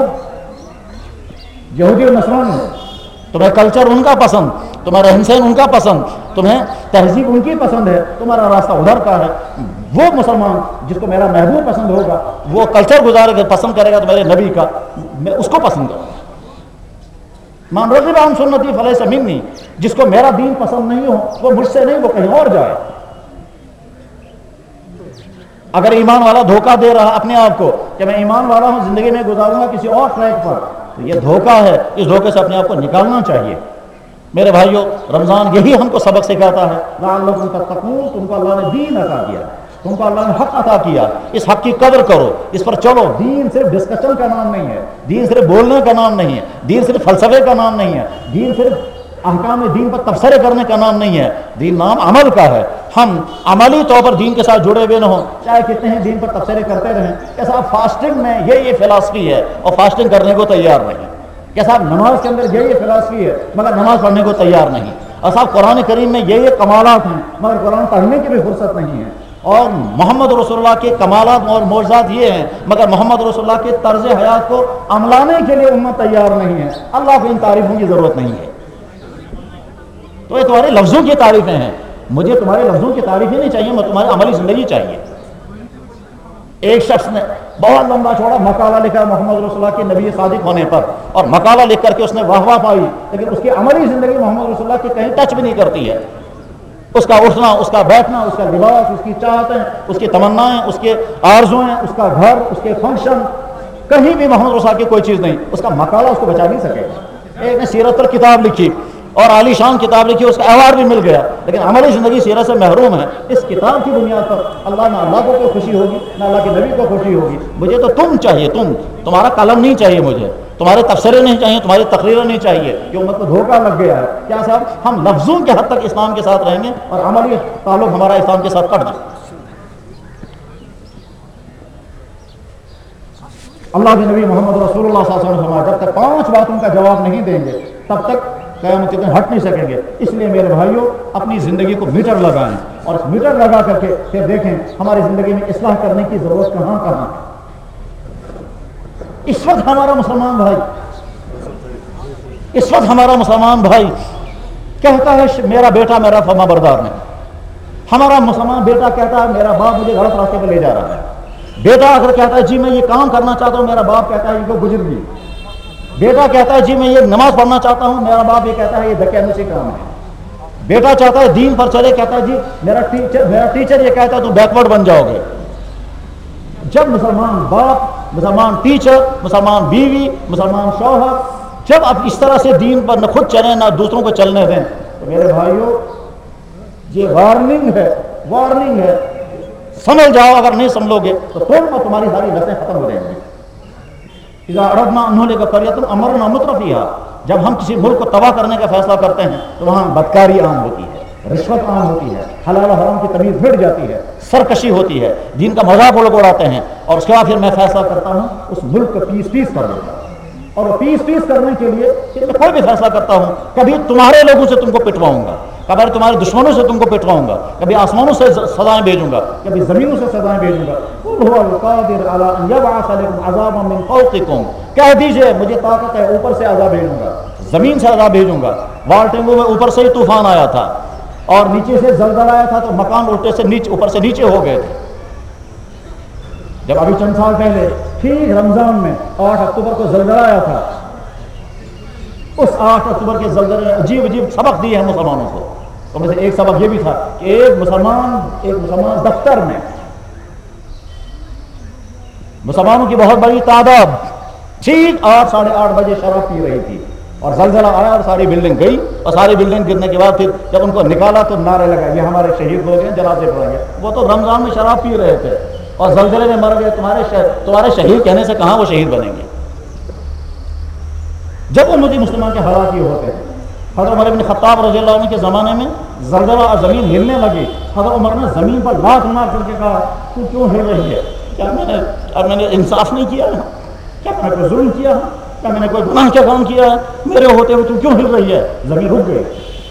محبوب یہودی و نصرانی, تمہیں کلچر ان کا پسند, تمہارا رہن سہن ان کا پسند, تمہیں تہذیب ان کی پسند ہے, تمہارا راستہ ادھر کا ہے. وہ مسلمان جس کو میرا محبوب پسند ہوگا وہ کلچر گزارے گا, پسند کرے گا تو میرے نبی کا, میں اس کو پسند کروں گا. من رغب عن سنتی فلیس منی, جس کو میرا دین پسند نہیں ہو وہ مجھ سے نہیں, وہ کہیں اور جائے. اگر ایمان والا دھوکہ دے رہا اپنے آپ کو کہ میں ایمان والا ہوں زندگی میں گزاروں گا کسی اور ٹریک پر, تو یہ دھوکہ ہے. اس دھوکے سے اپنے آپ کو نکالنا چاہیے. میرے بھائیوں رمضان یہی ہم کو سبق سکھاتا ہے لعلکم تتقون. تم کو اللہ نے دین عطا کیا, تم کو اللہ نے حق عطا کیا, اس حق کی قدر کرو, اس پر چلو. دین صرف ڈسکشن کا نام نہیں ہے, دین صرف بولنے کا نام نہیں ہے, دین صرف فلسفے کا نام نہیں ہے, دین صرف احکام دین پر تبصرے کرنے کا نام نہیں ہے. دین نام عمل کا ہے. ہم عملی طور پر دین کے ساتھ جڑے ہوئے نہ ہوں, چاہے کتنے ہیں دین پر تبصرے کرتے رہیں. کہ صاحب فاسٹنگ میں یہ یہ فلاسفی ہے اور فاسٹنگ کرنے کو تیار نہیں. کہ صاحب نماز کے اندر یہ یہ فلاسفی ہے مگر نماز پڑھنے کو تیار نہیں. اور صاحب قرآن کریم میں یہ یہ کمالات ہیں مگر قرآن پڑھنے کی بھی فرصت نہیں ہے. اور محمد رسول اللہ کے کمالات اور معجزات یہ ہیں مگر محمد رسول اللہ کے طرز حیات کو عملانے کے لیے امت تیار نہیں ہے. اللہ کو ان تعریفوں کی ضرورت نہیں ہے. تو یہ تمہارے لفظوں کی تعریفیں ہیں, مجھے تمہارے لفظوں کی تعریفیں نہیں چاہیے, مجھے تمہاری عملی زندگی چاہیے. ایک شخص نے بہت لمبا چھوڑا مقالہ لکھا محمد رسول اللہ کے نبی صادق ہونے پر, اور مقالہ لکھ کر کے اس نے واہ واہ پائی, لیکن اس کی عملی زندگی محمد رسول اللہ کی کہیں ٹچ بھی نہیں کرتی ہے. اس کا اٹھنا, اس کا بیٹھنا, اس کا لباس, اس کی چاہتیں, اس کی تمنائیں, اس کے آرزویں, اس کا گھر, اس کے فنکشن, کہیں بھی محمد رسول اللہ کی کوئی چیز نہیں. اس کا مقالہ اس کو بچا نہیں سکے. ایک نے سیرت پر کتاب لکھی اور عالی شان کتاب لکھی, اس کا ایوارڈ بھی مل گیا, لیکن عملی زندگی سیرت سے محروم ہے. اس کتاب کی بنیاد پر اللہ نہ اللہ کو کوئی خوشی ہوگی نہ اللہ کے نبی کو خوشی ہوگی. مجھے تو تم چاہیے, تم, تمہارا قلم نہیں چاہیے مجھے, تمہارے تبصرے نہیں چاہیے, تمہاری تقریریں نہیں چاہیے. کہ امت کو دھوکہ لگ گیا ہے. کیا صاحب ہم لفظوں کے حد تک اسلام کے ساتھ رہیں گے اور عملی تعلق ہمارا اسلام کے ساتھ کٹ جائے. اللہ کے نبی محمد رسول اللہ صلی اللہ علیہ وسلم نے فرمایا جب تک پانچ باتوں کا جواب نہیں دیں گے تب تک قیامت کے دن ہٹ نہیں سکیں گے. اس لیے میرے بھائیوں اپنی زندگی کو میٹر لگائیں اور اس میٹر لگا کر کے پھر دیکھیں ہماری زندگی میں اصلاح کرنے کی ضرورت کہاں کہاں. اس وقت ہمارا مسلمان بھائی اس وقت ہمارا مسلمان بھائی کہتا ہے میرا بیٹا میرا فرما بردار نہیں. ہمارا مسلمان بیٹا کہتا ہے میرا باپ مجھے غلط راستے پر لے جا رہا ہے. بیٹا اگر کہتا ہے جی میں یہ کام کرنا چاہتا ہوں, میرا باپ کہتا ہے یہ کو گزر گئی. بیٹا کہتا ہے جی میں یہ نماز پڑھنا چاہتا ہوں, میرا باپ یہ کہتا ہے یہ دکیانوسی کام ہے. بیٹا چاہتا ہے دین پر چلے, کہتا ہے جی میرا ٹیچر میرا ٹیچر یہ کہتا ہے تو بیکورڈ بن جاؤ گے. جب مسلمان باپ, مسلمان ٹیچر, مسلمان بیوی, مسلمان شوہر جب اب اس طرح سے دین پر نہ خود چلیں نہ دوسروں کو چلنے دیں تو میرے بھائیوں یہ وارننگ ہے, وارننگ ہے. سمجھ جاؤ, اگر نہیں سمجھو گے تو تم اور تمہاری ساری لتیں ختم ہو جائیں گی. اذا اردنا انہوں نے قریۃ امرنا مترفیہا, جب ہم کسی ملک کو تباہ کرنے کا فیصلہ کرتے ہیں تو وہاں بدکاری عام ہوتی ہے, رشوت عام ہوتی ہے, حلال و حرام کی تمیز بڑھ جاتی ہے, سرکشی ہوتی ہے, دین کا مذاق لوگ اڑاتے ہیں. اور اس کے بعد پھر میں فیصلہ کرتا ہوں اس ملک کو پیس پیس کر دیتا ہوں. اور وہ پیس پیس کرنے کے لیے میں کوئی بھی فیصلہ کرتا ہوں, کبھی تمہارے لوگوں سے تم کو پٹواؤں گا, کبھی تمہارے دشمنوں سے تم کو پٹواؤں گا, کبھی آسمانوں سے سزائیں بھیجوں گا, کبھی زمینوں سے سزائیں بھیجوں گا. هو القادر على ان يبعث عليكم عذابا من فوقكم, کہہ دیجئے مجھے طاقت ہے اوپر سے عذاب بھیجوں گا, زمین سے عذاب بھیجوں گا. والٹنگو میں اوپر سے ہی طوفان آیا تھا, اور نیچے سے زلزلہ آیا تھا تو مکان الٹے سے نیچے اوپر سے نیچے ہو گئے تھے. جب ابھی چند سال پہلے ٹھیک رمضان میں آٹھ اکتوبر کو زلزلہ آیا تھا، اس آٹھ اکتوبر کے زلزلے نے عجیب عجیب سبق دیے ہیں مسلمانوں کو. تو میں سے ایک سبق یہ بھی تھا کہ ایک مسلمان ایک مسلمان دفتر میں مسلمانوں کی بہت بڑی تعداد ٹھیک آٹھ ساڑھے آٹھ بجے شراب پی رہی تھی اور زلزلہ آیا اور ساری بلڈنگ گئی، اور ساری بلڈنگ گرنے کے بعد پھر جب ان کو نکالا تو نعرے لگا یہ ہمارے شہید ہو گئے، جنازے پڑھیں گے. وہ تو رمضان میں شراب پی رہے تھے اور زلزلے میں مر گئے. تمہارے تمہارے شہید کہنے سے کہاں وہ شہید بنیں گے؟ جب امتی مسلمان کے حالات یہ ہوتے ہیں. حضرت عمر بن خطاب رضی اللہ عنہ کے زمانے میں زلزلہ اور زمین ہلنے لگی. حضرت عمر نے زمین پر لات مار کر کے کہا تو کیوں ہل رہی ہے؟ کیا میں نے اب میں نے انصاف نہیں کیا ہے؟ کیا میں نے کوئی ظلم کیا ہے؟ کیا میں نے کوئی گناہ کیا کام کیا ہے؟ میرے ہوتے ہوئے تو کیوں ہل رہی ہے؟ زمین رک گئی.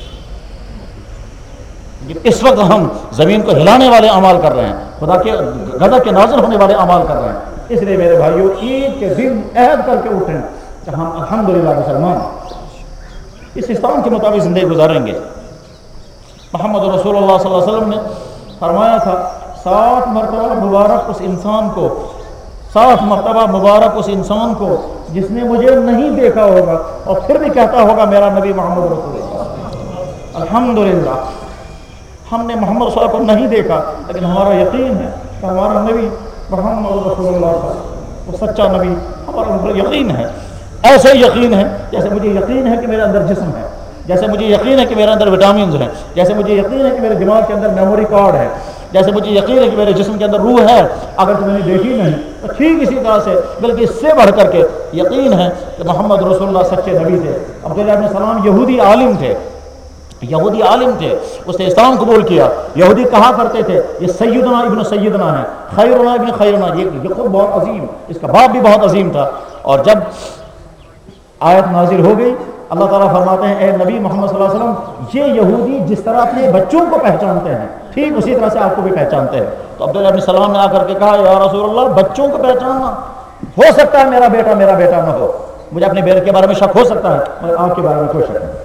اس وقت ہم زمین کو ہلانے والے اعمال کر رہے ہیں، خدا کے غضب کے نازل ہونے والے اعمال کر رہے ہیں. اس لیے میرے بھائیوں عید کے دن عہد کر کے اٹھیں کہ ہم الحمدللہ مسلمان اس اسلام کے مطابق زندگی گزاریں گے. محمد رسول اللہ صلی اللہ علیہ وسلم نے فرمایا تھا سات مرتبہ مبارک اس انسان کو سات مرتبہ مبارک اس انسان کو جس نے مجھے نہیں دیکھا ہوگا اور پھر بھی کہتا ہوگا میرا نبی محمد رسول اللہ. الحمدللہ ہم نے محمد صلی اللہ علیہ وسلم کو نہیں دیکھا لیکن ہمارا یقین ہے کہ ہمارا نبی محمد رسول اللہ وہ سچا نبی. ہمارا یقین ہے، ایسے یقین ہے جیسے مجھے یقین ہے کہ میرے اندر جسم ہے، جیسے مجھے یقین ہے کہ میرے اندر وٹامنز ہیں، جیسے مجھے یقین ہے کہ میرے دماغ کے اندر میموری کارڈ ہے، جیسے مجھے یقین ہے کہ میرے جسم کے اندر روح ہے. اگر تو میں نے دیکھی نہیں تو ٹھیک اسی طرح سے بلکہ اس سے بڑھ کر کے یقین ہے کہ محمد رسول اللہ سچے نبی تھے. عبداللہ ابن سلام یہودی عالم تھے، یہودی عالم تھے، اس نے اسلام قبول کیا. یہودی کہا کرتے تھے یہ سیدنا ابن سیدنا ہے، خیرنا ابن خیرنا. یہ خود بہت عظیم، اس کا باپ بھی بہت عظیم تھا. اور جب آیت نازل ہو گئی اللہ تعالیٰ فرماتے ہیں اے نبی محمد صلی اللہ علیہ وسلم یہ یہودی جس طرح اپنے بچوں کو پہچانتے ہیں ٹھیک اسی طرح سے آپ کو بھی پہچانتے ہیں. تو عبداللہ ابن سلام نے آ کر کے کہا یا رسول اللہ بچوں کو پہچاننا، ہو سکتا ہے میرا بیٹا میرا بیٹا نہ ہو، مجھے اپنے بیٹے کے بارے میں شک ہو سکتا ہے مگر آپ کے بارے میں کوئی شک نہیں.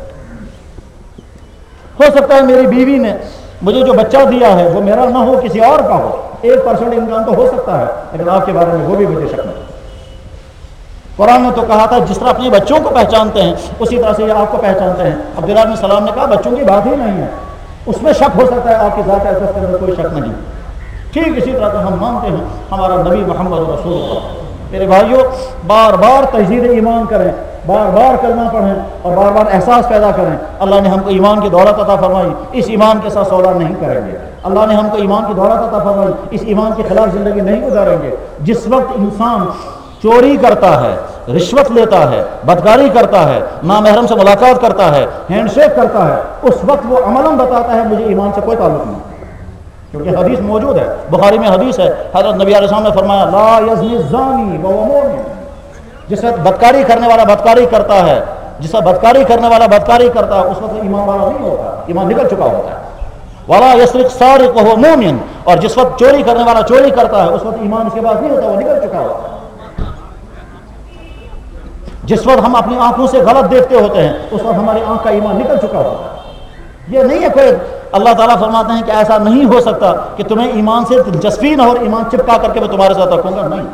ہو سکتا ہے میری بیوی نے مجھے جو بچہ دیا ہے وہ میرا نہ ہو کسی اور کا ہو، ایک پرسنٹ امکان تو ہو سکتا ہے لیکن آپ کے بارے میں وہ بھی مجھے شک نہیں. قرآن نے تو کہا تھا جس طرح اپنے بچوں کو پہچانتے ہیں اسی طرح سے یہ آپ کو پہچانتے ہیں. عبداللہ بن سلام نے کہا بچوں کی بات ہی نہیں ہے، اس میں شک ہو سکتا ہے، آپ کی ذات اقدس کے اندر کوئی شک نہیں. ٹھیک اسی طرح سے ہم مانتے ہیں ہمارا نبی محمد رسول اللہ. میرے بھائیوں بار بار تجدید ایمان کریں، بار بار کلمہ پڑھیں اور بار بار احساس پیدا کریں اللہ نے ہم کو ایمان کی دولت عطا فرمائی، اس ایمان کے ساتھ سودا نہیں کریں گے. اللہ نے ہم کو ایمان کی دولت عطا فرمائی، اس ایمان کے خلاف زندگی نہیں گزاریں گے. جس وقت انسان چوری کرتا ہے، رشوت لیتا ہے، بدکاری کرتا ہے، نامحرم سے ملاقات کرتا ہے، ہینڈ شیک کرتا ہے، اس وقت وہ عملاً بتاتا ہے مجھے ایمان سے کوئی تعلق نہیں. کیونکہ حدیث موجود ہے، بخاری میں حدیث ہے، حضرت نبی علیہ السلام نے فرمایا لا یزنی الزانی وهو مؤمن. جس وقت بدکاری کرنے والا بدکاری کرتا ہے، جس وقت بدکاری کرنے والا بدکاری کرتا ہے اس وقت ایمان والا نہیں ہوتا، ایمان نکل چکا ہوتا ہے. ولا یسرق سارق وهو مؤمن. اور جس وقت چوری کرنے والا چوری کرتا ہے اس وقت ایمان اس کے پاس نہیں ہوتا، وہ نکل چکا ہوتا ہے. جس وقت ہم اپنی آنکھوں سے غلط دیکھتے ہوتے ہیں اس وقت ہماری آنکھ کا ایمان نکل چکا ہوتا ہے. یہ نہیں ہے کوئی اللہ تعالیٰ فرماتے ہیں کہ ایسا نہیں ہو سکتا کہ تمہیں ایمان سے دلچسپی نہ ہو اور ایمان چپکا کر کے میں تمہارے ساتھ رکھوں گا، نہیں.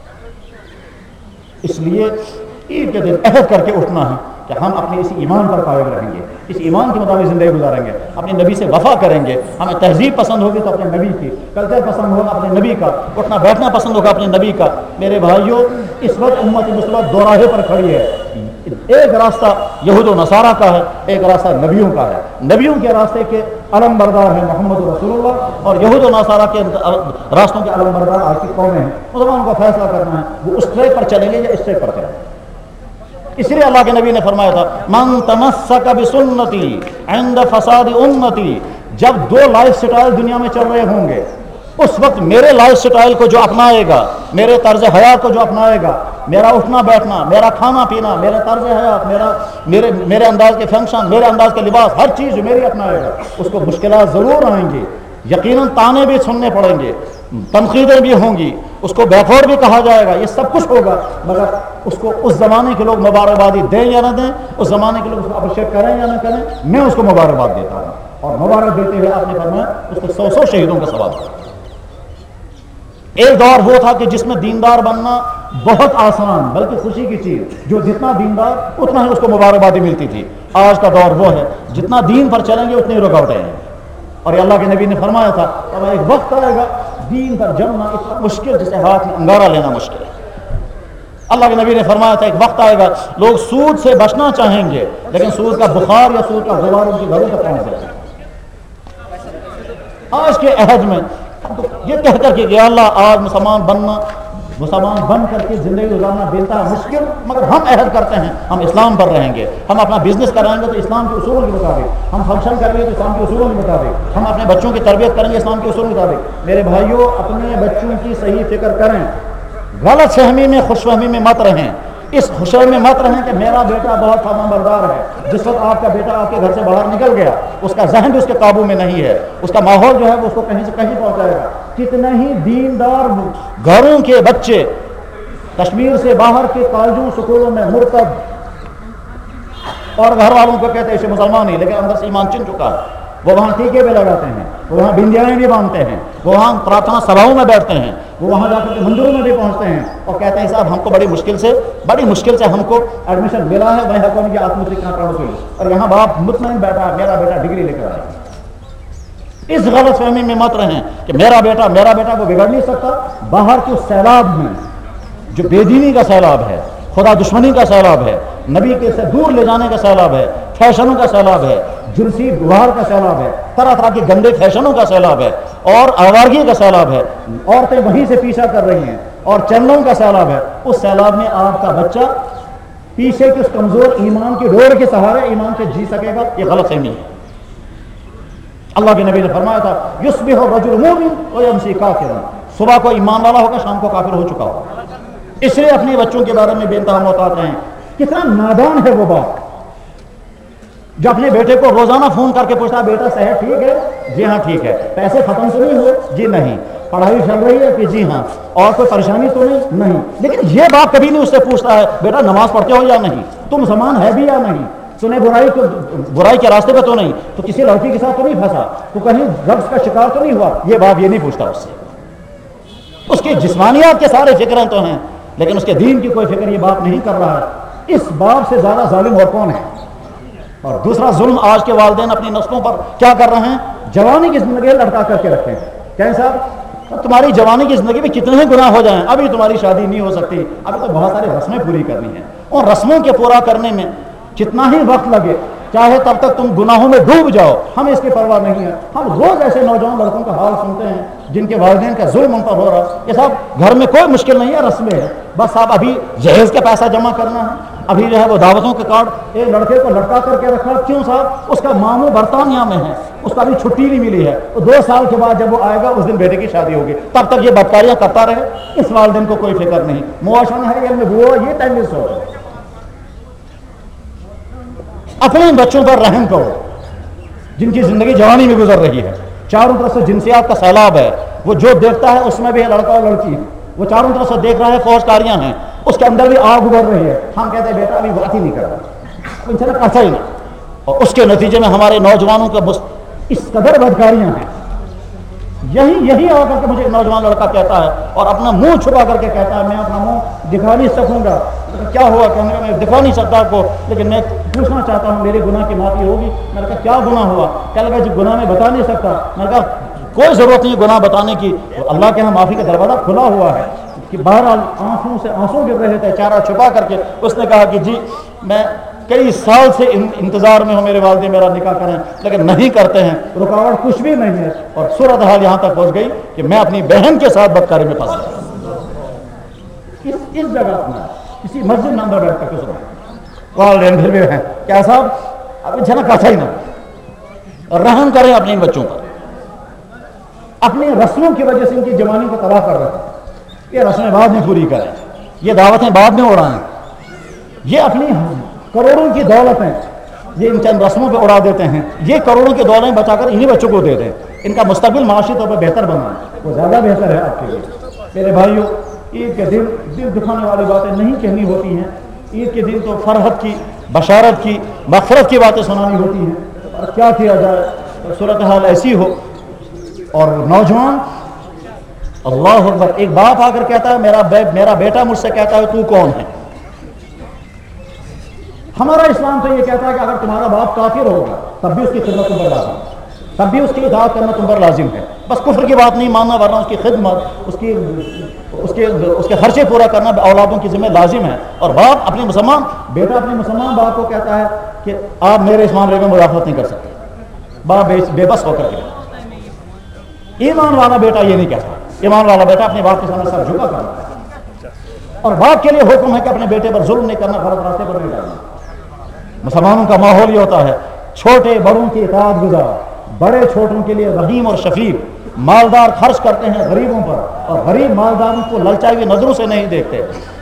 اس لیے عید کے دن عہد کر کے اٹھنا ہے کہ ہم اپنے اس ایمان پر قائم رہیں گے، اس ایمان کے مطابق زندگی گزاریں گے، اپنے نبی سے وفا کریں گے. ہمیں تہذیب پسند ہوگی تو اپنے نبی کی، کلچر پسند ہوگا اپنے نبی کا، اٹھنا بیٹھنا پسند ہوگا اپنے نبی کا. میرے بھائیوں اس وقت امت مسلمہ دو راہے پر کھڑی ہے. ایک راستہ یہود و نصارہ کا ہے، ایک راستہ نبیوں کا ہے. نبیوں کے راستے کے علم بردار ہیں محمد رسول اللہ اور یہود و نصارہ کے راستوں کے علم بردار آج کی قومیں ہیں. مسلمانوں کا فیصلہ کرنا ہے وہ اس ٹریک پر چلیں گے یا اس ٹریک پر چلیں گے. اس لیے اللہ کے نبی نے فرمایا تھا من تمسک بسنتی عند فساد امتی. جب دو لائف سٹائل دنیا میں چل رہے ہوں گے اس وقت میرے لائف سٹائل کو جو اپنائے گا، میرے طرز حیات کو جو اپنائے گا، میرا اٹھنا بیٹھنا، میرا کھانا پینا، میرے طرز حیات، میرا میرے میرے انداز کے فنکشن، میرے انداز کے لباس، ہر چیز جو میری اپنائے گا اس کو مشکلات ضرور آئیں گی، یقیناً تانے بھی سننے پڑیں گے، تنقیدیں بھی ہوں گی، اس کو بیکور بھی کہا جائے گا، یہ سب کچھ ہوگا. مگر اس کو اس زمانے کے لوگ مبارکبادی دیں یا نہ دیں، اس زمانے کے لوگ اس کو اپریشیٹ کریں یا نہ کریں، میں اس کو مبارکباد دیتا ہوں. اور مبارک دیتے ہوئے آپ نے فرمایا اس کو سو سو شہیدوں کا ثواب. ایک دور وہ تھا کہ جس میں دیندار بننا بہت آسان بلکہ خوشی کی چیز, جو جتنا دیندار اتنا ہی اس کو مبارکبادی ملتی تھی. آج کا دور وہ ہے جتنا دین پر چلیں گے اتنی رکاوٹیں ہیں. اور یہ اللہ کے نبی نے فرمایا تھا اب ایک وقت آئے گا دین پر جمنا اتنا مشکل جسے ہاتھ میں انگارہ لینا مشکل ہے. اللہ کے نبی نے فرمایا تھا ایک وقت آئے گا لوگ سود سے بچنا چاہیں گے لیکن سود کا بخار یا سود کا غبار ان کے گھروں تک پہنچ جائے گا. آج کے عہد میں یہ کہہ کر کہ اللہ آج مسلمان بننا مسلمان بن کر کے زندگی گزارنا بےتا مشکل, مگر ہم عہد کرتے ہیں ہم اسلام پر رہیں گے. ہم اپنا بزنس کرائیں گے تو اسلام کے اصولوں کے مطابق, ہم فنکشن کریں گے تو اسلام کے اصولوں کے مطابق, ہم اپنے بچوں کی تربیت کریں گے اسلام کے اصولوں کے مطابق. میرے بھائیوں اپنے بچوں کی صحیح فکر کریں, غلط فہمی میں خوش فہمی میں مت رہیں. اس خوشی میں مت رہیں کہ میرا بیٹا بہت فرمان بردار ہے. جس وقت آپ کا بیٹا آپ کے گھر سے باہر نکل گیا اس کا ذہن بھی اس کے قابو میں نہیں ہے, اس کا ماحول جو ہے وہ اس کو کہیں سے کہیں پہنچائے گا. کتنے ہی دیندار گھروں کے بچے کشمیر سے باہر کے کالجوں سکولوں میں مرتد اور گھر والوں کو کہتے ہیں اسے مسلمان ہی لیکن اندر سے ایمان چن چکا ہے. وہ وہاں ٹیکے پہ لگاتے ہیں, وہ وہاں بندیاں بھی باندھتے ہیں, وہ وہاں پرارتھنا سبھاؤں میں بیٹھتے ہیں, وہ وہاں جا کر کے مندروں میں بھی پہنچتے ہیں اور کہتے ہیں صاحب ہم کو بڑی مشکل سے بڑی مشکل سے ہم کو ایڈمیشن ملا ہے, وہیں حکومت کی آتم کہاں کے لیے, اور یہاں باپ مطمئن بیٹھا میرا بیٹا ڈگری لے کر آیا. اس غلط فہمی میں مت رہیں کہ میرا بیٹا میرا بیٹا کو بگڑ نہیں سکتا. باہر کے سیلاب میں جو بے دینی کا سیلاب ہے, خدا دشمنی کا سیلاب ہے, نبی کے سے دور لے جانے کا سیلاب ہے, فیشنوں کا سیلاب ہے, جنسی گوار کا سیلاب ہے, طرح طرح کے گندے فیشنوں کا سیلاب ہے, اور آوارگی کا سیلاب ہے, عورتیں وہیں سے پیچھا کر رہی ہیں, اور چنوں کا سیلاب ہے. اس سیلاب میں آپ کا بچہ پیچھے کے اس کمزور ایمان کی ڈور کے سہارے ایمان سے جی سکے گا, یہ غلط فہمی ہے. اللہ کے نبی نے فرمایا تھا یصبح الرجل مؤمن ویمسی کافرا, صبح کو ایمان والا ہوگا شام کو کافر ہو چکا ہوگا. اس لیے اپنے بچوں کے بارے میں بے انتہا محتاط رہیں. کتنا نادان ہے وہ باپ جو اپنے بیٹے کو روزانہ فون کر کے پوچھتا بیٹا صحت ٹھیک ہے؟ جی ہاں ٹھیک ہے. پیسے ختم تو نہیں ہوئے؟ جی نہیں. پڑھائی چل رہی ہے کہ جی ہاں. اور کوئی پریشانی تو نہیں؟ نہیں. لیکن یہ باپ کبھی نہیں اس سے پوچھتا ہے بیٹا نماز پڑھتے ہو یا نہیں, تم مسلمان ہے بھی یا نہیں, تمہیں برائی کو برائی کے راستے پہ تو نہیں, تو کسی لڑکی کے ساتھ تو نہیں پھنسا, تو کہیں ڈرگس کا شکار تو نہیں ہوا. یہ باپ یہ نہیں پوچھتا اس سے. اس کی جسمانیات کے سارے فکریں تو ہیں لیکن اس کے دین کی کوئی فکر یہ باپ نہیں کر رہا ہے. اس باپ سے زیادہ ظالم اور کون ہے؟ اور دوسرا ظلم آج کے والدین اپنی نسلوں پر کیا کر رہے ہیں, جوانی کی زندگی لڑکا کر کے رکھیں. کہیں صاحب تمہاری جوانی کی زندگی میں کتنے گناہ ہو جائیں, ابھی تمہاری شادی نہیں ہو سکتی, ابھی تو بہت ساری رسمیں پوری کرنی ہیں, اور رسموں کے پورا کرنے میں جتنا ہی وقت لگے چاہے تب تک تم گناہوں میں ڈوب جاؤ, ہمیں اس کی پرواہ نہیں ہے. ہم روز ایسے نوجوان لڑکوں کا حال سنتے ہیں جن کے والدین کا ظلم ان پر ہو رہا ہے. یہ صاحب گھر میں کوئی مشکل نہیں ہے, رسمیں ہے, بس صاحب ابھی جہیز کا پیسہ جمع کرنا ہے, ابھی جو ہے وہ دعوتوں کے کارڈ ایک لڑکے کو لٹکا کر کے رکھا. کیوں صاحب؟ اس کا ماموں برطانیہ میں ہے, اس کو ابھی چھٹی نہیں ملی ہے, تو دو سال کے بعد جب وہ آئے گا اس دن بیٹے کی شادی ہوگی, تب تک یہ بدکاریاں کرتا رہے. اس والدین کو کوئی فکر نہیں. معاشرہ ہے یہ وہ یہ ٹینس ہو رہا ہے. اپنے بچوں پر رحم کرو جن کی زندگی جوانی میں گزر رہی ہے. چاروں طرف سے جنسیات کا سیلاب ہے, وہ جو دیکھتا ہے اس میں بھی ہے لڑکا اور لڑکی, وہ چاروں طرف سے دیکھ رہا ہے فوجکاریاں ہیں, اس کے اندر بھی آگ ابھر رہی ہے. ہم کہتے ہیں بیٹا ابھی بات ہی نہیں کر رہا, ان سے کہتا ہی نہیں, اور اس کے نتیجے میں ہمارے نوجوانوں کا اس قدر بدکاریاں ہیں. یہی یہی آ کر کے مجھے ایک نوجوان لڑکا کہتا ہے اور اپنا منہ چھپا کر کے کہتا ہے میں اپنا منہ دکھا نہیں سکوں گا. کیا ہوا؟ کہنے کا میں دکھا نہیں سکتا آپ کو, لیکن میں پوچھنا چاہتا ہوں میرے گناہ کی معافی ہوگی. میں نے کہا کیا گناہ ہوا؟ کہنے لگا جو گناہ میں بتا نہیں سکتا. میں نے کہا کوئی ضرورت نہیں گناہ بتانے کی, اللہ کے یہاں معافی کا دروازہ کھلا ہوا ہے. کہ بہرحال آنکھوں سے آنسو گر رہے تھے, چہرہ چھپا کر کے اس نے کہا کہ جی میں کئی سال سے انتظار میں ہوں میرے والدین میرا نکاح کریں لیکن نہیں کرتے ہیں, رکاوٹ کچھ بھی نہیں ہے. اور صورتحال یہاں تک پہنچ گئی کہ میں اپنی بہن کے ساتھ بدکاری میں پھنس گیا. اس اس جگہ میں کسی مسجد میں اندر بیٹھ کر کے والدین پھر بھی ہیں کیا صاحب ابھی جھنک اچھا ہی نہ, رحم کریں اپنے بچوں پر. اپنی رسموں کی وجہ سے ان کی جوانی کو تباہ کر رہے ہیں. یہ رسمیں بعد میں پوری کریں, یہ دعوتیں بعد میں اڑائیں, یہ اپنی کروڑوں کی دولتیں یہ ان چند رسموں پہ اڑا دیتے ہیں. یہ کروڑوں کی دولتیں بچا کر انہی بچوں کو دے دیں, ان کا مستقبل معاشی طور پر بہتر بنائیں, وہ زیادہ بہتر ہے آپ کے لیے. میرے بھائیوں عید کے دن دل دکھانے والی باتیں نہیں کہنی ہوتی ہیں. عید کے دن تو فرحت کی, بشارت کی, مغفرت کی باتیں سنانی ہوتی ہیں. اور کیا کیا جائے, صورتحال ایسی ہو اور نوجوان اللہ اکبر ایک باپ آ کر کہتا ہے میرا میرا بیٹا مجھ سے کہتا ہے تو کون ہے. ہمارا اسلام تو یہ کہتا ہے کہ اگر تمہارا باپ کافر ہوگا تب بھی اس کی خدمت تم پر لازم ہے, تب بھی اس کی اطاعت کرنا تم پر لازم ہے. بس کفر کی بات نہیں ماننا, ورنہ اس کی خدمت اس کی اس کے اس کے خرچے پورا کرنا اولادوں کی ذمہ لازم ہے. اور باپ اپنے مسلمان بیٹا اپنے مسلمان باپ کو کہتا ہے کہ آپ میرے اس معاملے میں مداخلت نہیں کر سکتے. باپ بے بس ہو کر کے ایمان والا بیٹا یہ نہیں کہتا. ایمان والا بیٹا اپنے باپ کے سامنے سر جھکا کرتا ہے, اور باپ کے لیے حکم ہے کہ اپنے بیٹے پر ظلم نہیں کرنا, غلط راستے پر نہیں ڈالنا. مسلمانوں کا ماحول یہ ہوتا ہے چھوٹے بڑوں کی اطاعت گزار, بڑے چھوٹوں کے لیے رحیم اور شفیق, مالدار خرچ کرتے ہیں غریبوں پر اور غریب مالداروں کو للچائی ہوئی نظروں سے نہیں دیکھتے.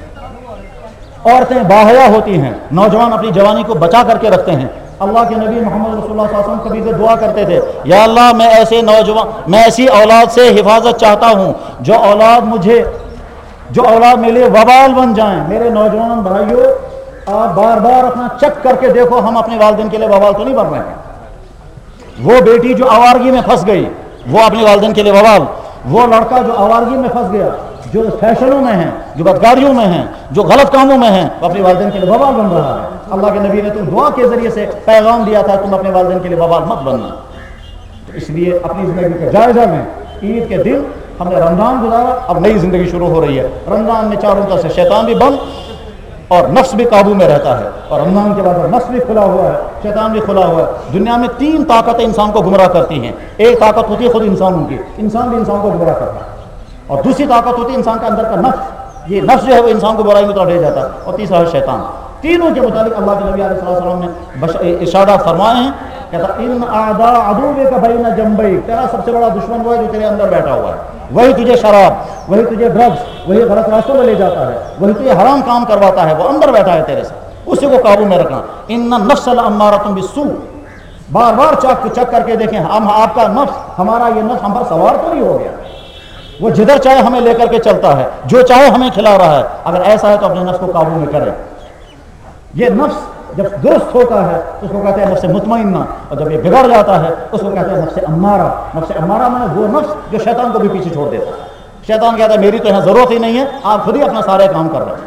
عورتیں باحیا ہوتی ہیں, نوجوان اپنی جوانی کو بچا کر کے رکھتے ہیں. اللہ کے نبی محمد رسول اللہ صلی اللہ علیہ وسلم کبھی سے دعا کرتے تھے یا اللہ میں ایسے نوجوان میں ایسی اولاد سے حفاظت چاہتا ہوں جو اولاد مجھے جو اولاد میرے لیے وبال بن جائیں. میرے نوجوان بھائیوں آپ بار بار اپنا چیک کر کے دیکھو ہم اپنے والدین کے لیے وبال تو نہیں بن رہے ہیں. وہ بیٹی جو آوارگی میں پھنس گئی وہ اپنے والدین کے لیے وبال, وہ لڑکا جو آوارگی میں پھنس گیا, جو فیشنوں میں ہیں, جو بدکاریوں میں ہیں, جو غلط کاموں میں ہیں, وہ اپنے والدین کے لیے وبال بن رہا ہے. اللہ کے نبی نے تم دعا کے ذریعے سے پیغام دیا تھا تم اپنے والدین کے لیے وبال مت بننا. تو اس لیے اپنی زندگی کا جائزہ لیں. عید کے دن ہم نے رمضان گزارا, اب نئی زندگی شروع ہو رہی ہے. رمضان میں چاروں طرف سے شیطان بھی بند اور نفس بھی قابو میں رہتا ہے, اور رمضان کے بعد نفس بھی کھلا ہوا ہے, شیطان بھی کھلا ہوا ہے. دنیا میں تین طاقتیں انسان کو گمراہ کرتی ہیں. ایک طاقت ہوتی ہے خود انسانوں کی, انسان بھی انسان کو گمراہ کرتا ہے. اور دوسری طاقت ہوتی ہے انسان کا اندر کا نفس, یہ نفس جو ہے وہ انسان کو برائی میں طرف لے جاتا ہے. اور تیسرا ہے شیطان. تینوں کے متعلق اللہ کے نبی علیہ السلام نے ارشادات فرمائے ہیں, کہتا ان اعداء عدوک بین جنبیک, تیرا سب سے بڑا دشمن وہ ہے جو تیرے اندر بیٹھا ہوا ہے. وہی تجھے شراب, وہی تجھے ڈرگس, وہی غلط راستوں میں لے جاتا ہے, وہی تجھے حرام کام کرواتا ہے, وہ اندر بیٹھا ہے تیرے سے, اسی کو قابو میں رکھنا. ان النفس لامارۃ بالسوء, بار بار چیک چیک کر کے دیکھیں ہم آپ کا نفس, ہمارا یہ نفس ہم پر سوار تو نہیں ہو گیا. وہ جدھر چاہے ہمیں لے کر کے چلتا ہے, جو چاہے ہمیں کھلا رہا ہے. اگر ایسا ہے تو اپنے نفس کو قابو میں کریں. یہ نفس جب درست ہوتا ہے اس کو کہتے ہیں نفس مطمئنہ, اور جب یہ بگڑ جاتا ہے اس کو کہتے ہیں نفس امارہ. نفس امارہ میں وہ نفس جو شیطان کو بھی پیچھے چھوڑ دیتا ہے. شیطان کہتا ہے میری تو یہاں ضرورت ہی نہیں ہے, آپ خود ہی اپنا سارے کام کر رہے ہیں.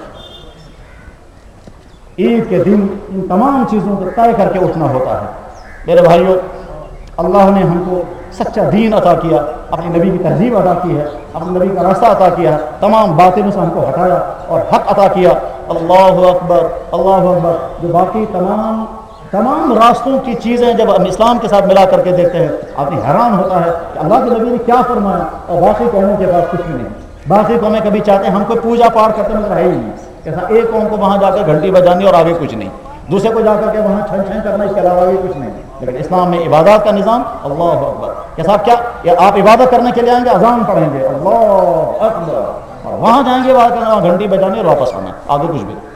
عید کے دن ان تمام چیزوں کو طے کر کے اٹھنا ہوتا ہے. میرے بھائیوں, اللہ نے ہم کو سچا دین عطا کیا, اپنے نبی کی تہذیب عطا کی ہے, اپنے نبی کا راستہ عطا کیا ہے, تمام باطنوں سے ہم کو ہٹایا اور حق عطا کیا. اللہ اکبر اللہ اکبر. جو باقی تمام تمام راستوں کی چیزیں جب ہم اسلام کے ساتھ ملا کر کے دیکھتے ہیں آدمی حیران ہوتا ہے کہ اللہ کے نبی نے کیا فرمایا, اور باقی قوموں کے پاس کچھ بھی نہیں. باقی قومیں کبھی چاہتے ہیں ہم کو پوجا پاٹ کرتے مگر ہے ہی نہیں. ایسا ایک قوم کو وہاں جا کر گھنٹی بجانی اور آگے کچھ نہیں, دوسرے کو جا کر کے وہاں چھن چھن کرنا, اس کے علاوہ بھی کچھ نہیں. لیکن اسلام میں عبادات کا نظام. اللہ اکبر. کہ صاحب کیا آپ عبادت کرنے کے لیے آئیں گے, اذان پڑھیں گے اللہ اکبر, اور وہاں جائیں گے عبادت کرنا, وہاں گھنٹی بجانی اور واپس آنا, آگے کچھ بھی.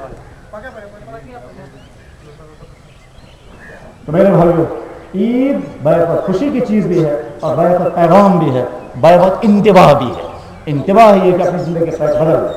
تو میرے بھائیوں, عید بیعت خوشی کی چیز بھی ہے اور بیعت پیغام بھی ہے, بیعت انتباہ بھی ہے. انتباہ یہ کہ اپنی زندگی کا بدل ہے.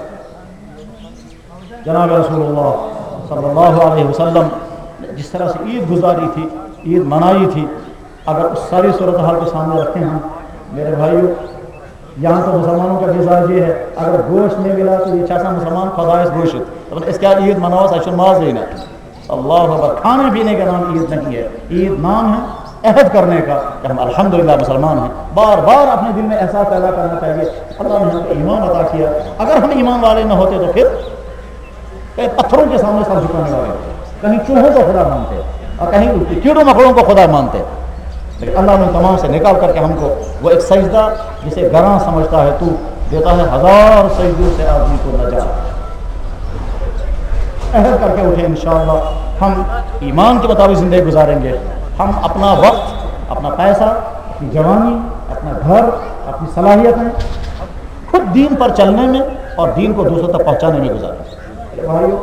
جناب رسول اللہ صلی اللہ علیہ وسلم نے جس طرح سے عید گزاری تھی, عید منائی تھی, اگر اس ساری صورتحال کو سامنے رکھیں ہم میرے بھائیوں, یہاں تو مسلمانوں کا مزاج یہ ہے اگر گوشت نہیں ملا تو یہ چاہتا مسلمان خدائش گوشت, اس کے عید مناؤ سچن ماز دینا. اللہ اکبر. کھانے پینے کا نام عید نہیں ہے, عید نام ہے عہد کرنے کا کہ ہم الحمدللہ مسلمان ہیں. بار بار اپنے دل میں احساس پیدا کرنا چاہیے اللہ نے ہم کو ایمان عطا کیا. اگر ہم ایمان والے نہ ہوتے تو پھر کہیں پتھروں کے سامنے سر جھکانے والے, کہیں چوہوں کو خدا مانتے اور کہیں کیڑوں مکڑوں کو خدا مانتے. لیکن اللہ نے تمام سے نکال کر کے ہم کو وہ ایک سجدہ جسے گراں سمجھتا ہے تو دیتا ہے ہزار سجدوں سے آدمی کو نجات. عہد کر کے اٹھے انشاءاللہ ہم ایمان کے مطابق زندگی گزاریں گے. ہم اپنا وقت, اپنا پیسہ, اپنی جوانی, اپنا گھر, اپنی صلاحیتیں خود دین پر چلنے میں اور دین کو دوسروں تک پہنچانے میں گزاریں. بھائیو,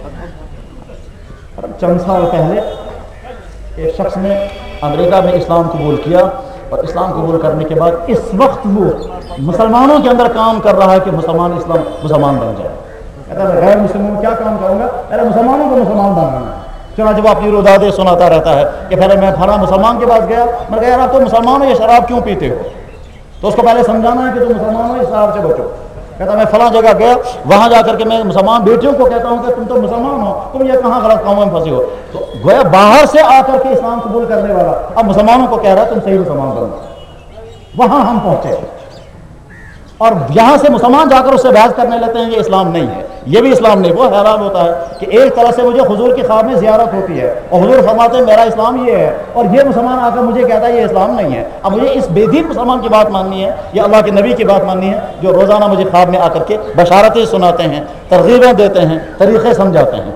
چند سال پہلے ایک شخص نے امریکہ میں اسلام قبول کیا اور اسلام قبول کرنے کے بعد اس وقت وہ مسلمانوں کے اندر کام کر رہا ہے کہ مسلمان اسلام مسلمان بن جائے. کہتا ہے غیر مسلموں میں کیا کام کروں گا, ارے مسلمانوں کو مسلمان بنانا ہے. चुनाच वो अपनी रुदादे सुनाता रहता है कि पहले मैं फला मुसलमान के पास गया, मैं कहा यार आप तो मुसलमान हो, ये शराब क्यों पीते हो? तो उसको पहले समझाना है कि तुम मुसलमान हो, इस शराब से बचो। कहता मैं फला जगह गया, वहाँ जा करके मैं मुसलमान बेटियों को कहता हूँ कि तुम तो मुसलमान हो, तुम ये कहाँ गलत कामों में फंसे हो। तो गोया बाहर से आकर के इस्लाम कबूल करने वाला अब मुसलमानों को कह रहा है तुम सही मुसलमान बनो। वहाँ हम पहुँचे और यहाँ से मुसलमान जाकर उससे बहस करने लगते हैं ये इस्लाम नहीं है, ये भी इस्लाम नहीं। वो हैरान होता है कि एक तरह से मुझे हुजूर की ख्वाब में ज़ियारत होती है और हुजूर फरमाते हैं मेरा इस्लाम ये है, और ये मुसलमान आकर मुझे कहता है ये इस्लाम नहीं है। अब मुझे इस बेदीन मुसलमान की बात माननी है या अल्लाह के नबी की बात माननी है जो रोज़ाना मुझे ख्वाब में आकर के बशारतें सुनाते हैं, तरगीबें देते हैं, तरीक़े समझाते हैं।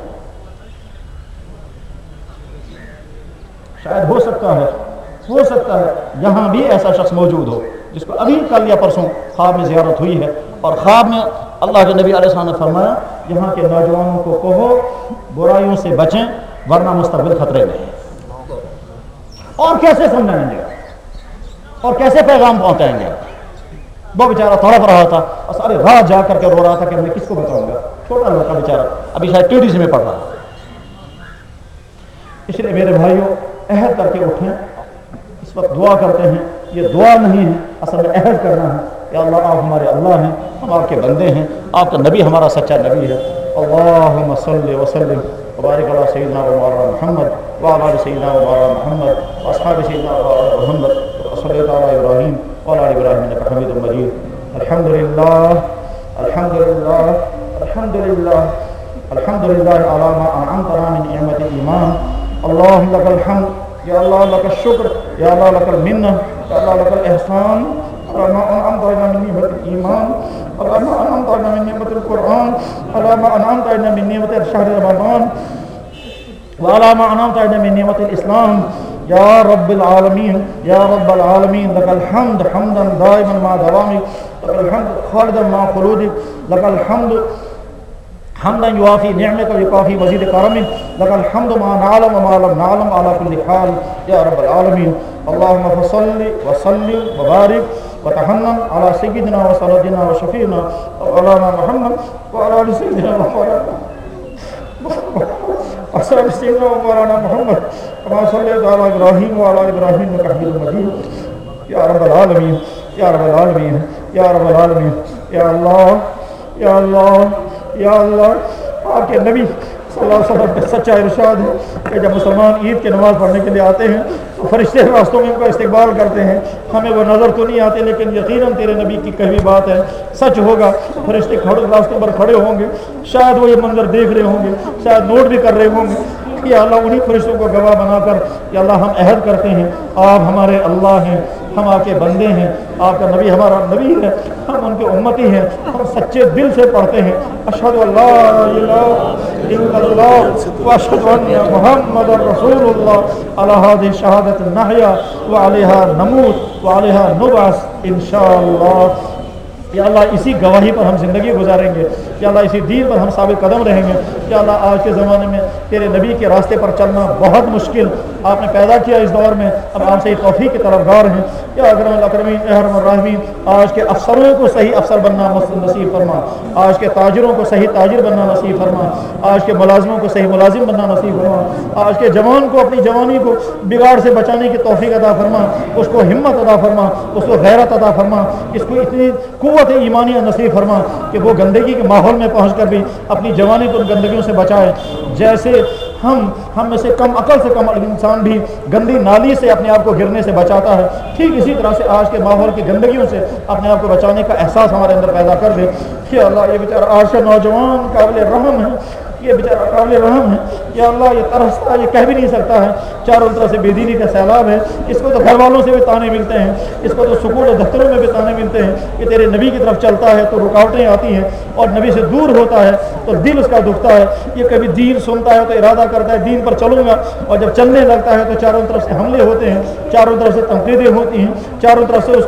शायद हो सकता है हो सकता है यहाँ भी ऐसा शख्स मौजूद हो जिसको अभी कल या परसों ख्वाब में ज़ियारत हुई है और ख्वाब में अल्लाह के नबी अलैहि सल्लम ने फरमाया यहाँ के नौजवानों को कहो बुराइयों से बचें वरना मुस्तक़बिल खतरे में है। और कैसे समझाएंगे और कैसे पैगाम पहुँचाएंगे? वो बेचारा तड़प रहा था और सारी रात जा करके रो रहा था कि मैं किसको बताऊँगा। छोटा लड़का बेचारा अभी शायद टीडीसी में पढ़ रहा है। इसलिए मेरे भाइयों अहद करके उठें, इस वक्त दुआ करते हैं। ये दुआ नहीं है, असल में अहद करना है। या अल्लाह आप हमारे अल्लाह हैं, हम आपके बंदे हैं, आपका नबी हमारा सच्चा नबी है। अल्लाहुम्मा सल्लि व सल्लिम व बारिक अला सय्यिदिना व मौलाना मुहम्मद व अला आलि सय्यिदिना व मौलाना मुहम्मद व अस्हाबि सय्यिदिना व मौलाना मुहम्मद व सल्लल्लाहु अला इब्राहीम व अला आलि इब्राहीम इन्नका हमीदुम मजीद। अल्हम्दुलिल्लाह अल्हम्दुलिल्लाह अल्हम्दुलिल्लाह अल्हम्दुलिल्लाह अला मा अनअमता अलैना मिन निअमतिल ईमान। अल्लाहुम्मा लकल हम्द, या अल्लाह लकल शुक्र, या अल्लाह लकल मिन्ना, या अल्लाह लकल एहसान। अल्लाहुम्मा अनअमता अलैना मिन निअमतिल ईमान, अल्लाहुम्मा अनअमता अलैना मिन निअमतिल कुरआन, अल्लाहुम्मा अनअमता अलैना मिन निअमतिल शहर रमज़ान, व अल्लाहुम्मा अनअमता अलैना मिन निअमतिल इस्लाम। या रब्बिल आलमीन, या रब्बल आलमीन, लकल हम्द हम्दन दाइमन मा दवामिक, लकल हम्द खालिदन मा खुलूदिक, लकल हम्द हमदन युवाफी निअमतक व युकाफी मज़ीद करमिक, लकल हम्दु मा नअलम व मा लम नअलम अला कुल्लि हाल या रब्बल आलमीन। अल्लाहुम्मा फसल्लि व सल्लिम व बारिक व तहन्नन अला सय्यिदिना व सनदिना व शफीना व अलाना मुहम्मद व अला आलि सय्यिदिना व मौलाना अस्हाबि सय्यिदिना व मौलाना मुहम्मद कमा सल्लैता अला इब्राहीम व अला इब्राहीम इन्नका हमीदुम मजीद। या रब्बल आलमीन, या रब्बल आलमीन, या रब्बल आलमीन। या अल्लाह, या अल्लाह, या अल्लाह। आपके नबी सल्लल्लाहु अलैहि वसल्लम का सच्चा इरशाद है कि जब मुसलमान ईद की नमाज़ पढ़ने के लिए आते हैं तो फरिश्ते रास्तों में उनका इस्तकबाल करते हैं। हमें वो नज़र तो नहीं आते लेकिन यकीनन तेरे नबी की कही बात है, सच होगा। फरिश्ते खड़े रास्तों पर खड़े होंगे, शायद वो ये मंजर देख रहे होंगे, शायद नोट भी कर रहे होंगे। या अल्लाह उन्हीं फरिश्तों को गवाह बनाकर या अल्लाह हम अहद करते हैं आप हमारे अल्लाह हैं, हम आपके बंदे हैं, आपका नबी हमारा नबी है, हम उनके उम्मती हैं। हम सच्चे दिल से पढ़ते हैं अशहदु अल्ला इलाहा इल्लल्लाह व अशहदु अन्ना मुहम्मदर रसूलुल्लाह अला हाज़िहि शहादत नहया व अलैहा नमूत व अलैहा नुबअस इंशाअल्लाह। या अल्लाह इसी गवाही पर हम ज़िंदगी गुजारेंगे, या अल्लाह इसी दीन पर हम साबित कदम रहेंगे। या अल्लाह आज के ज़माने में तेरे नबी के रास्ते पर चलना बहुत मुश्किल आपने पैदा किया इस दौर में, अब आपसे तौफीक के तरफदार हैं। या अकरम अकरमीन अरहम अर्राहिमीन, आज के अफसरों को सही अफसर बनना नसीब फरमा, आज के ताजिरों को सही ताजिर बनना नसीब फरमा, आज के मुलाजिमों को सही मुलाजिम बनना नसीब फरमा, आज के जवान को अपनी जवानी को बिगाड़ से बचाने की तौफीक अता फरमा, उसको हिम्मत अता फरमा, उसको गैरत अता फरमा, इसको इतनी कुव्वत ईमानिया नसीब फरमा कि वो गंदगी के माहौल में पहुँच कर भी अपनी जवानी को उन गंदगियों से बचाए। जैसे हम हम में से कम अकल से कम इंसान भी गंदी नाली से अपने आप को गिरने से बचाता है, ठीक इसी तरह से आज के माहौल की गंदगियों से अपने आप को बचाने का एहसास हमारे अंदर पैदा कर दे। कि अल्लाह ये बेचारा आज का नौजवान काबिल रहम है, ये बेचारा काबिल रहम है। या अल्लाह ये तरसता, ये कह भी नहीं सकता है, चारों तरफ से बेदीनी का सैलाब है। इसको तो घर वालों से भी ताने मिलते हैं, इसको तो सुकून और दफ्तरों में भी ताने मिलते हैं कि तेरे नबी की तरफ चलता है तो रुकावटें आती हैं, और नबी से दूर होता है तो दिल उसका दुखता है। ये कभी दीन सुनता है तो इरादा करता है दीन पर चलूँगा, और जब चलने लगता है तो चारों तरफ से हमले होते हैं, चारों तरफ से तनकीदें होती हैं, चारों तरफ से उसको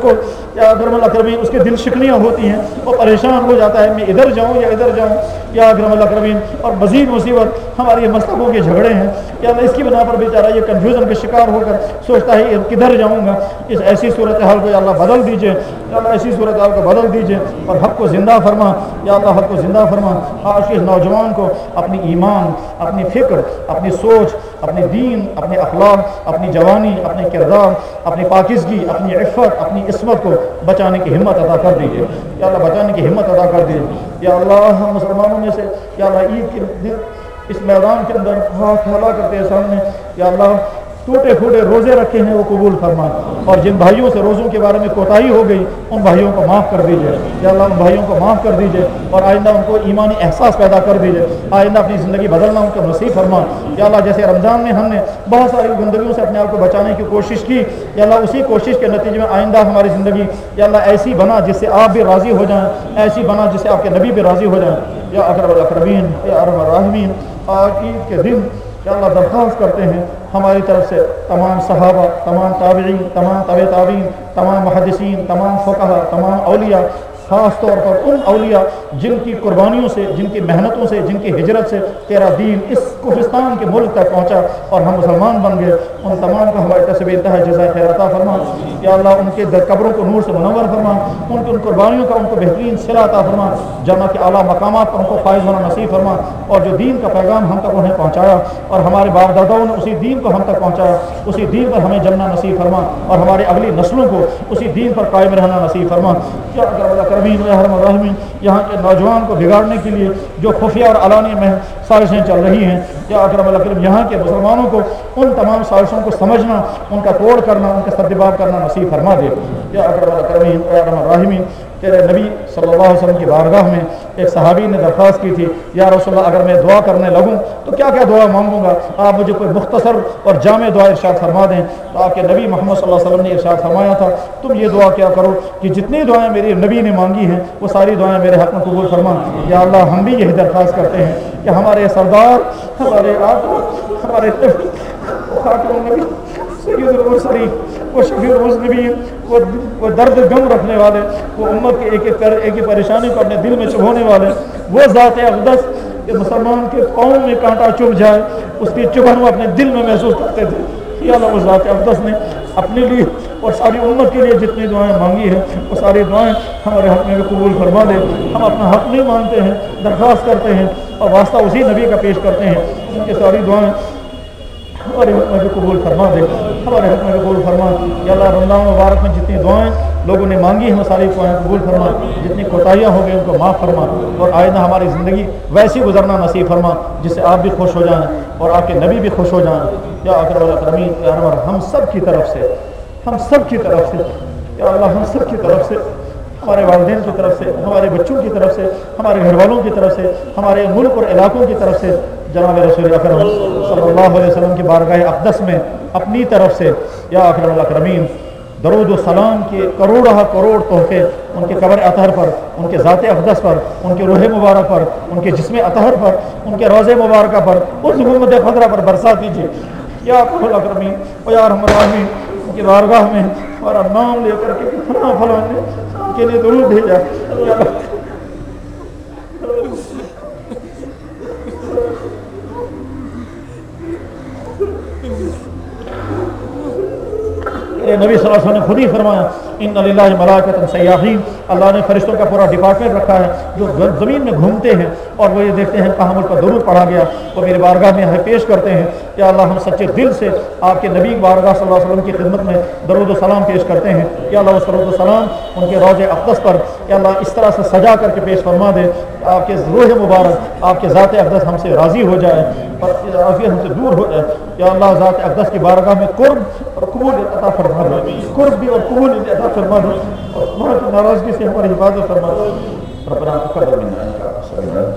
یا اکرم الاکرمین اس کے دل شکنیاں ہوتی ہیں، وہ پریشان ہو جاتا ہے میں ادھر جاؤں یا ادھر جاؤں یا اکرم الاکرمین، اور مزید مصیبت ہمارے مذہبوں کے جھگڑے ہیں یا اللہ اس کی بنا پر بیچارہ یہ کنفیوژن کا شکار ہو کر سوچتا ہے کدھر جاؤں گا، اس ایسی صورتحال کو یا اللہ بدل دیجئے، یا اللہ ایسی صورتحال کو بدل دیجئے اور حق کو زندہ فرما، یا اللہ حق کو زندہ فرما۔ آج کے نوجوان کو اپنی ایمان، اپنی فکر، اپنی سوچ، اپنی دین، اپنے اخلاق، اپنی جوانی، اپنے کردار، اپنی پاکیزگی، اپنی عفت، اپنی عصمت کو بچانے کی ہمت عطا کر دیجئے، یا اللہ بچانے کی ہمت عطا کر دیجئے۔ یا اللہ ہم مسلمانوں میں سے یا اللہ عید کے دن اس میدان کے اندر ہاتھ پھیلا کرتے ہیں سامنے، یا اللہ ٹوٹے پھوٹے روزے رکھے ہیں وہ قبول فرما، اور جن بھائیوں سے روزوں کے بارے میں کوتاہی ہو گئی ان بھائیوں کو معاف کر دیجئے، یا اللہ ان بھائیوں کو معاف کر دیجئے اور آئندہ ان کو ایمانی احساس پیدا کر دیجئے، آئندہ اپنی زندگی بدلنا ان کو نصیب فرما۔ یا اللہ جیسے رمضان میں ہم نے بہت ساری گندگیوں سے اپنے آپ کو بچانے کی کوشش کی، یا اللہ اسی کوشش کے نتیجے میں آئندہ ہماری زندگی یا اللہ ایسی بنا جس سے آپ بھی راضی ہو جائیں، ایسی بنا جس سے آپ کے نبی بھی راضی ہو جائیں، یا اکرم الاکرمین یا ارحم الراحمین۔ آج عید کے دن یا اللہ درخواست کرتے ہیں ہماری طرف سے تمام صحابہ، تمام تابعین، تمام تابع تابعین، تمام محدثین، تمام فقہا، تمام اولیاء، خاص طور پر ان اولیاء جن کی قربانیوں سے، جن کی محنتوں سے، جن کی ہجرت سے تیرا دین اس کفرستان کے ملک تک پہنچا اور ہم مسلمان بن گئے، ان تمام کو ہماری طرف سے انتہائی جزائے خیر عطا فرما۔ یا اللہ ان کے قبروں کو نور سے منور فرما، ان کی ان قربانیوں کا ان کو بہترین صلہ عطا فرما، جنت کے اعلیٰ مقامات پر ان کو فائز ہونا نصیب فرما، اور جو دین کا پیغام ہم تک انہیں پہنچایا اور ہمارے باپ داداؤں نے اسی دین کو ہم تک پہنچایا، اسی دین پر ہمیں جمنا نصیب فرما، اور ہماری اگلی نسلوں کو اسی دین پر قائم رہنا نصیب فرما۔ یا اکرم الراحمین یہاں کے نوجوان کو بگاڑنے کے لیے جو خفیہ اور علانیہ میں سازشیں چل رہی ہیں، یا اکرم الاکرم یہاں کے مسلمانوں کو ان تمام سازشوں کو سمجھنا، ان کا توڑ کرنا، ان کا سدباب کرنا نصیب فرما دے۔ یا اکرم الاکرمین یا ارحم الراحمین، تیرے نبی صلی اللہ علیہ وسلم کی بارگاہ میں ایک صحابی نے درخواست کی تھی، یا رسول اللہ اگر میں دعا کرنے لگوں تو کیا کیا دعا مانگوں گا، آپ مجھے کوئی مختصر اور جامع دعا ارشاد فرما دیں۔ تو آپ کے نبی محمد صلی اللہ علیہ وسلم نے ارشاد فرمایا تھا تم یہ دعا کیا کرو کہ جتنی دعائیں میرے نبی نے مانگی ہیں وہ ساری دعائیں میرے حق میں قبول فرما۔ یا اللہ ہم بھی یہی درخواست کرتے ہیں کہ ہمارے سردار، ہمارے آقا، ہمارے خاتم نبی سید المرسلین، وہ شفیع المذنبین، وہ وہ درد غم رکھنے والے، وہ امت کے ایک ایک کر ایک ایک پریشانی کو اپنے دل میں چبھونے والے، وہ ذات اقدس کہ مسلمان کے پاؤں میں کانٹا چبھ جائے اس کی چبھن وہ اپنے دل میں محسوس کرتے تھے۔ یا اللہ وہ ذات اقدس نے اپنے لیے اور ساری امت کے لیے جتنی دعائیں مانگی ہیں وہ ساری دعائیں ہمارے حق میں بھی قبول فرما دے۔ ہم اپنا حق نہیں مانتے ہیں، درخواست کرتے ہیں اور واسطہ اسی نبی کا پیش کرتے ہیں ان کی ساری دعائیں ہمارے حق میں بھی قبول فرما دے، ہمارے حق میں بھی قبول فرما۔ یا اللہ رمضان مبارک میں جتنی دعائیں لوگوں نے مانگی ہیں ساری دعائیں قبول فرما، جتنی کوتاہیاں ہو گئی ان کو معاف فرما، اور آئندہ ہماری زندگی ویسی گزرنا نصیب فرما جس سے آپ بھی خوش ہو جائیں اور آپ کے نبی بھی خوش ہو جائیں۔ یا اکرم الاکرمین یا ارحم، ہم سب کی طرف سے ہم سب کی طرف سے یا اللہ ہم سب کی طرف سے، ہمارے والدین کی طرف سے، ہمارے بچوں کی طرف سے، ہمارے گھر والوں کی طرف سے، ہمارے ملک اور علاقوں کی طرف سے جناب رسول اکرم صلی اللہ علیہ وسلم کی بارگاہ اقدس میں اپنی طرف سے یا اکرم الاکرمین درود و سلام کے کروڑہ کروڑ تحفے ان کے قبر اطہر پر، ان کے ذات اقدس پر، ان کے روح مبارک پر، ان کے جسم اطہر پر، ان کے روضہ مبارکہ پر، اس حکومت خضرہ پر برسا دیجیے یا اکرم الاکرمین و یا ارحم الراحمین۔ ان کی بارگاہ میں ہمارا نام لے کر کے فلاں فلاں نے ان کے لیے درود بھیجا، نبی صلی اللہ علیہ وسلم نے خود ہی فرمایا ان للہ ملائکۃ سیاحین، اللہ نے فرشتوں کا پورا ڈپارٹمنٹ رکھا ہے جو زمین میں گھومتے ہیں اور وہ یہ دیکھتے ہیں کہاں مجھ پر درود پڑھا گیا، وہ میری بارگاہ میں ہمیں پیش کرتے ہیں۔ یا اللہ ہم سچے دل سے آپ کے نبی بارگاہ صلی اللہ علیہ وسلم کی خدمت میں درود و سلام پیش کرتے ہیں۔ یا اللہ اس درود و سلام ان کے روضہ اقدس پر یا اللہ اس طرح سے سجا کر کے پیش فرما دے، آپ کے روح مبارک، آپ کے ذات اقدس ہم سے راضی ہو جائے اور عافیت ہم سے دور ہو جائے۔ یا اللہ ذات اقدس کی بارگاہ میں قرب اور قبولیت عطا فرما دے، قرب بھی اور قبولیت عطا فرما دے، اور وہاں کی ناراضگی سے ہماری حفاظت فرما دے۔ ربنا تقبل منا انک انت السمیع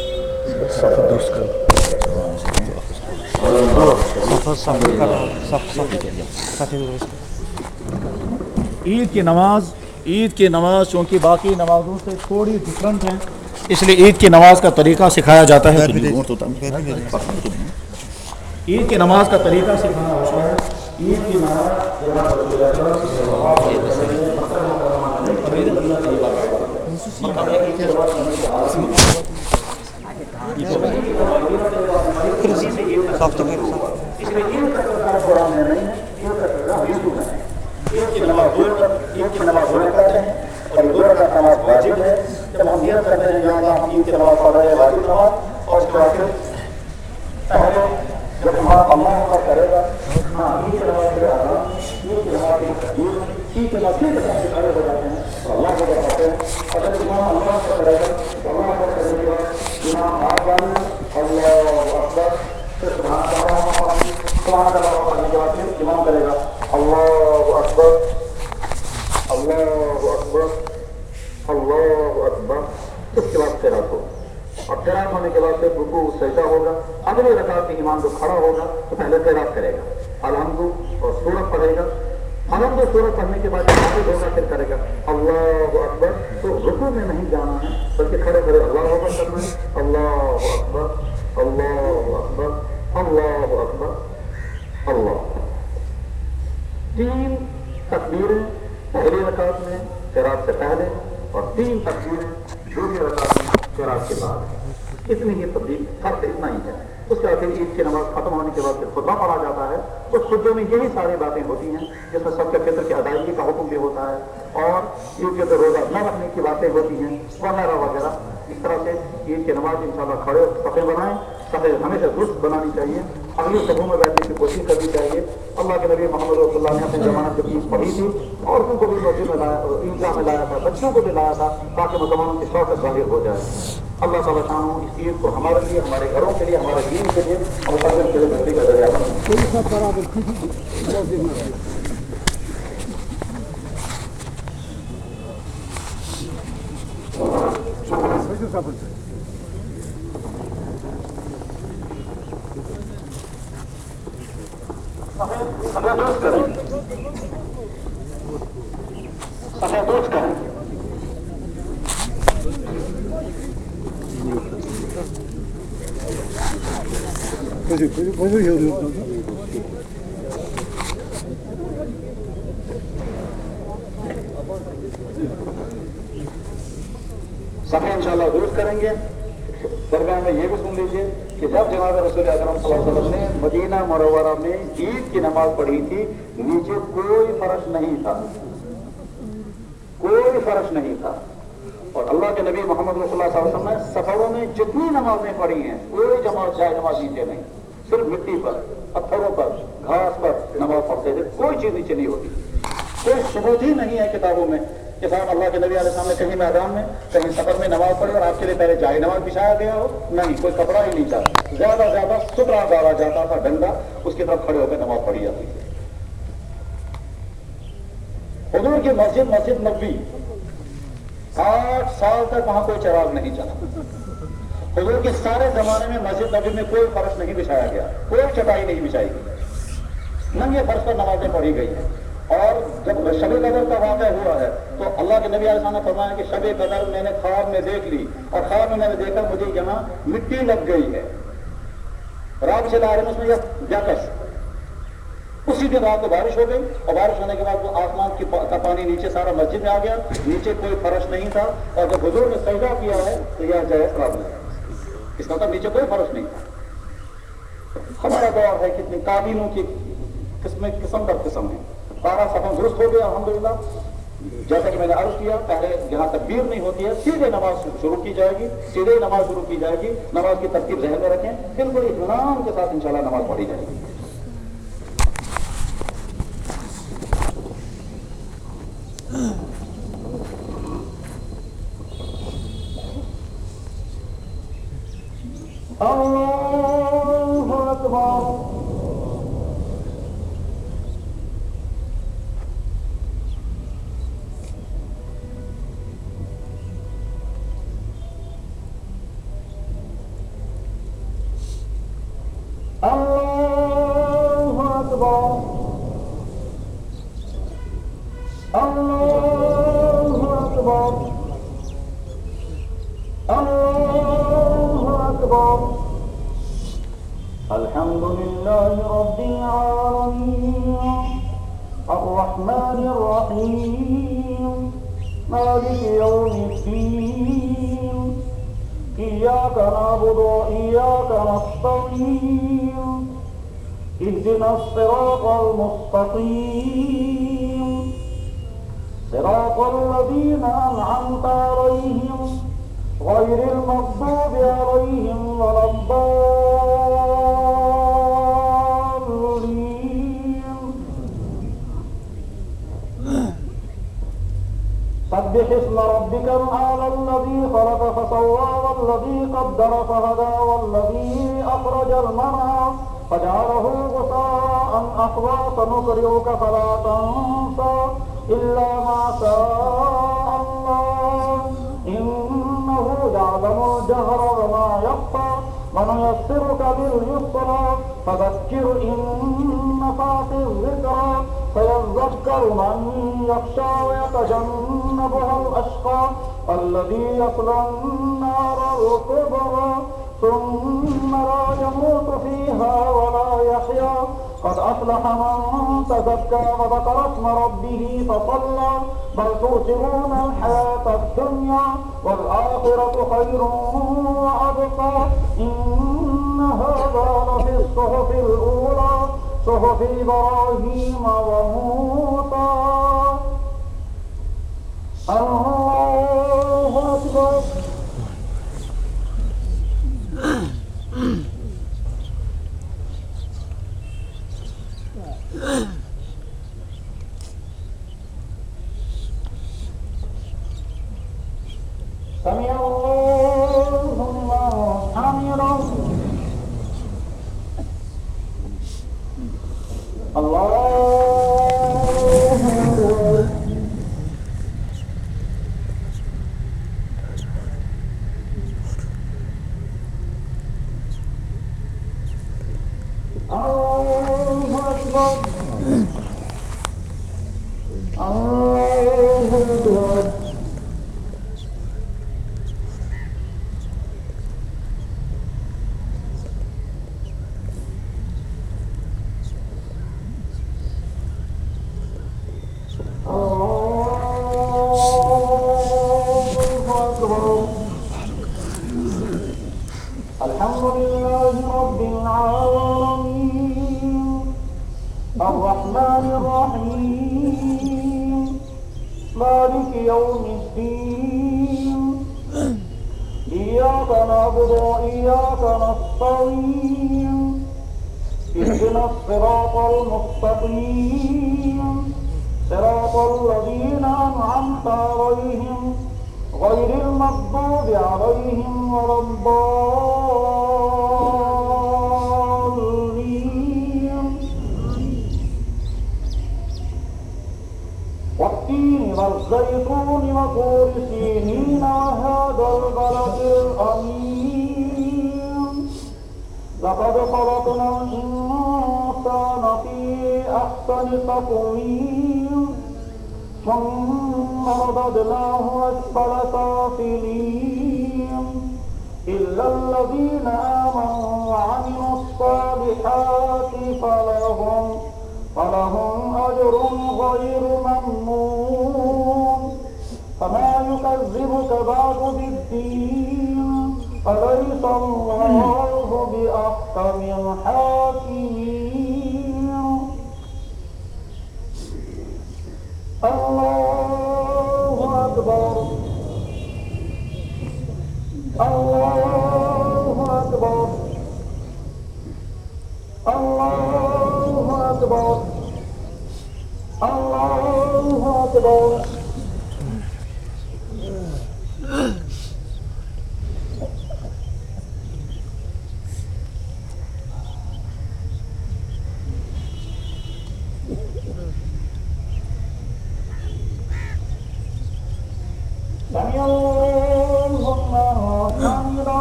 عید کی نماز عید کی نماز چونکہ باقی نمازوں سے تھوڑی ڈفرنٹ ہے، اس لیے عید کی نماز کا طریقہ سکھایا جاتا ہے۔ عید کی نماز کا طریقہ سکھانا ہوتا ہے۔ عید کی نماز Soft okay. इसलिए ईद का तरीका कुरान में नहीं है, ईद का तरीका हिंदू में है। ईद की नमाज दो रकात ईद की नमाज दो रकात है और दो रकात नमाज वाजिब है। जब हम नियत करते हैं या अल्लाह हम ईद की नमाज पढ़ रहे हैं वाजिब नमाज, और उसके बाद फिर पहले जब हमारा अल्लाह अकबर करेगा, हाँ ईद की नमाज के आराम, ईद की नमाज ईद के नमाज के खड़े हो जाते हैं तो अल्लाह को बताते हैं। अगर इमाम अल्लाह को करेगा तो अल्लाह को करेगा, इमाम आज़ान अल्लाह अकबर फिर सुभान अल्लाह सुभान अल्लाह पढ़ने के बाद फिर इमाम करेगा अल्लाहु अकबर अल्लाहु अकबर अल्लाहु अकबर। उसके बाद क़िरात हो और क़िरात होने के बाद फिर रुकू सजदा होगा। अगली रकात में इमाम जो खड़ा होगा तो पहले क़िरात करेगा, अलहम्दु और सूरत पढ़ेगा। अलहम्दु सूरत पढ़ने के बाद हाफिज़ होगा, फिर करेगा अल्लाहु अकबर। तो रुकू में नहीं जाना है बल्कि खड़े खड़े अल्लाहु अकबर करना है, अल्लाहु अकबर अल्लाहु अकबर अल्लाहु अकबर अल्लाह। तीन तकबीरें पहली रकात में क़िरात से पहले और तीन तकबीरें दूसरी रकात में क़िरात के बाद। इतनी ही तब्दील फर्क इतना ही है। उसके बाद फिर ईद की नमाज खत्म होने के बाद फिर खुतबा पढ़ा जाता है। उस खुतबे में यही सारी बातें होती हैं जिसमें सबके फित्र की अदायगी का हुक्म भी होता है और ईद के तो रोज़ा न रखने की बातें होती हैं वगैरह वगैरह। इस तरह से ईद की नमाज इंशाल्लाह खड़े सफ़े बनाएं, सफ़े हमेशा दुरुस्त बनानी चाहिए, अगली सफ़ों में बैठने की कोशिश करनी चाहिए। अल्लाह के नबी मोहम्मद रसूलुल्लाह ने अपने ज़माने जब ईद पढ़ी थी, औरतों को भी मस्जिद में लाया, ईदगाह में लाया था, बच्चों को भी लाया था ताकि मुसलमानों की शौक़त ज़ाहिर हो जाए। अल्लाह ताला शानो इस ईद को हमारे लिए, हमारे घरों के लिए, हमारे दीन के लिए और मुसलमान के लिए बंदी का जरिया बनाए। सफेद दोस्त करें, सफेद दोस्त करें। सफे इंशाल्लाह दुरुस्त करेंगे। दरगाह में ये भी सुन लीजिए कि जब जनाब रसूल अकरम सल्लल्लाहु अलैहि वसल्लम ने मदीना मुनव्वरा में ईद की नमाज पढ़ी थी, नीचे कोई फर्श नहीं था, कोई फर्श नहीं था। और अल्लाह के नबी मोहम्मद रसूलुल्लाह सल्लल्लाहु अलैहि वसल्लम ने सफरों में जितनी नमाजें पढ़ी हैं कोई जमात जाए नमाज नीचे नहीं, सिर्फ मिट्टी पर, पत्थरों पर, घास पर नमाज पढ़ते थे, कोई चीज नीचे नहीं होती। कोई सबूत ही नहीं है किताबों में कि साहब अल्लाह के नबी अलैहि सलाम ने कहीं मैदान में, कहीं सफर में नमाज पढ़ी और आपके लिए पहले जाए नमाज बिछाया गया हो, नहीं, कोई कपड़ा ही नहीं था। ज्यादा ज्यादा सुतरा डाला जाता था, डंडा, उसकी तरफ खड़े होकर नमाज पढ़ी जाती थी। हुजूर की मस्जिद मस्जिद नबी आठ साल तक वहां कोई चिराग नहीं चला। हुजूर के सारे जमाने में मस्जिद नबी में कोई फर्श नहीं बिछाया गया, कोई चटाई नहीं बिछाई गई, नंगे फर्श पर नमाजें पढ़ी गई हैं। और जब शब कदर का वाक़या हुआ है तो अल्लाह के नबी अलैहि सलाम ने फरमाया कि शब कदर मैंने ख्वाब में देख ली और ख्वाब में मैंने देखा मुझे यहाँ मिट्टी लग गई है, रात चला रहे उसमें जाकश। उसी दिन रात को बारिश हो गई और बारिश होने के बाद वो आसमान की का पानी नीचे सारा मस्जिद में आ गया, नीचे कोई फर्श नहीं था। और जब हुजूर ने सजदा किया है तो यह जायज़ करार है, इसका मतलब नीचे कोई फर्श नहीं था। हमारा दौर है कितनी काबीनों की किस्म किस्म पर किस्म है। सारा सफर दुरुस्त हो गया अल्हम्दुलिल्लाह। जैसा कि मैंने अर्ज किया, पहले यहाँ तकबीर नहीं होती है, सीधे नमाज शुरू की जाएगी, सीधे नमाज शुरू की जाएगी। नमाज की तरतीब ज़हन में रखें, बिल्कुल इत्मीनान के साथ इंशाल्लाह नमाज पढ़ी जाएगी। अल्लाहु अकबर। अल्लाहु अकबर। अल्लाहु अकबर। अल्लाहु अकबर। अल्हम्दुलिल्लाहि रब्बिल आलमीन अर्रहमानिर रहीम مالك يوم الدين إياك نعبد وإياك نستعين اهدنا الصراط المستقيم صراط الذين أنعمت عليهم غير المغضوب عليهم ولا الضالين. سبح اسم ربك الأعلى الذي خلق فسوى والذي قدر فهدى والذي أخرج المرعى فجعله غثاء أحوى سنقرئك فلا تنسى إلا ما شاء الله إنه يعلم الجهر وما يخفى ونيسرك باليسرى فذكر إن نفعت الذكرى سيذكر من يخشى ويتجنبها الأشقى الذي يصلى النار الكبرى ثم لا يموت فيها ولا يحيا قد أفلح من تزكى وذكر اسم ربه فصلى بل تؤثرون الحياة الدنيا والآخرة خير وأبقى إن هذا لفي الصحف الأولى صحف إبراهيم وموسى. الله أكبر. سمع الله لمن حمده. الله أكبر. الله أكبر. الله أكبر. الحمد لله رب العالمين الرحمن الرحيم مالك يوم الدين إياك نعبد وإياك نستعين اهدنا الصراط المستقيم صراط الذين أنعمت عليهم غير المغضوب عليهم ولا الضالين. والتين والزيتون وطور سينين وهذا البلد الأمين لقد خلقنا الإنسان في أحسن تقويم ثم رددناه أسفل سافلين إلا الذين آمنوا وعملوا الصالحات فلهم فلهم أجر غير ممنون. فما يكذبك بعد بالدين أليس الله بأحكم الحاكمين. الله أكبر. الله أكبر. الله أكبر. الله أكبر. سمع الله لمن حمده.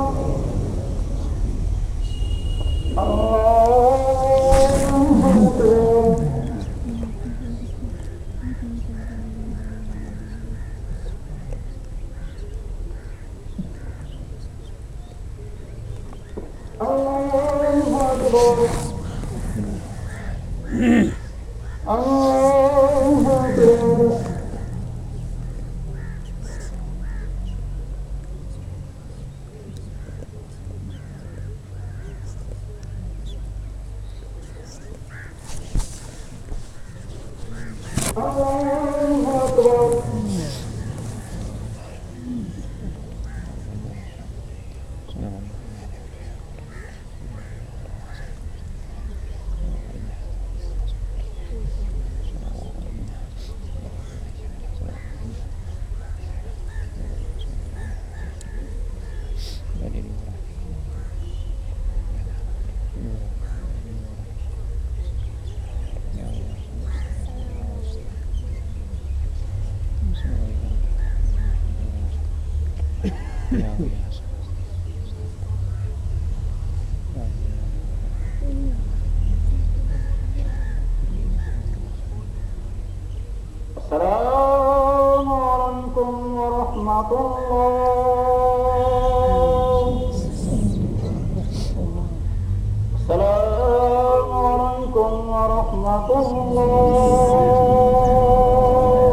الله أكبر. الله أكبر. الله أكبر. الله أكبر. السلام عليكم ورحمة الله. السلام عليكم ورحمة الله.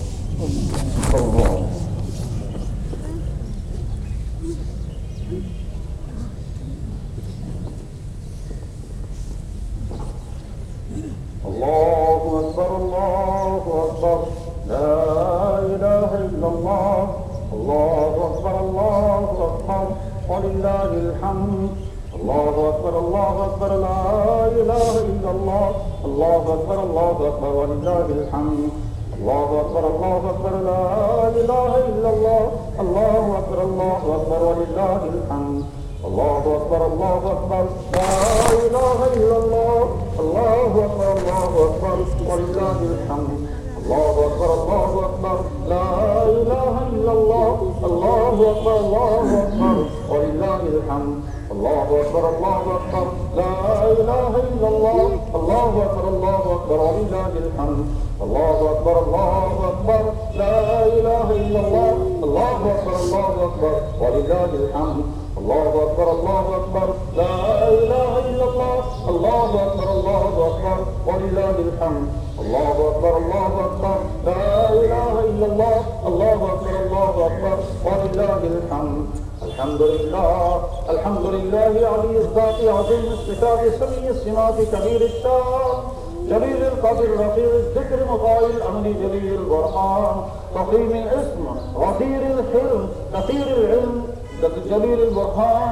الله أكبر الله أكبر لا إله إلا الله. الله أكبر الله أكبر ولله الحمد. الله أكبر الله أكبر لا إله إلا الله. الله أكبر الله أكبر ولله الحمد. الله أكبر الله أكبر لا إله إلا الله. الله أكبر الله أكبر ولله الحمد. الله أكبر الله أكبر لا إله إلا الله. الله أكبر الله أكبر ولله الحمد. الله أكبر الله أكبر لا إله إلا الله. الله أكبر الله أكبر ولله الحمد. الله أكبر الله أكبر لا إله إلا الله. الله أكبر الله أكبر ولله الحمد. الله أكبر الله أكبر لا إله إلا الله. الله أكبر الله أكبر ولله الحمد. الله أكبر الله أكبر لا إله إلا الله. الله أكبر الله أكبر ولله الحمد. الله أكبر الله أكبر لا إله إلا الله. الله أكبر الله أكبر ولله الحمد. الحمد لله الحمد لله علي الذات عظيم الصفات سميع السمات كبير الشان جليل القدر رفيع الذكر مطاع الأمر جليل البرهان فخيم الاسم غفير الحلم كثير العلم جليل البرهان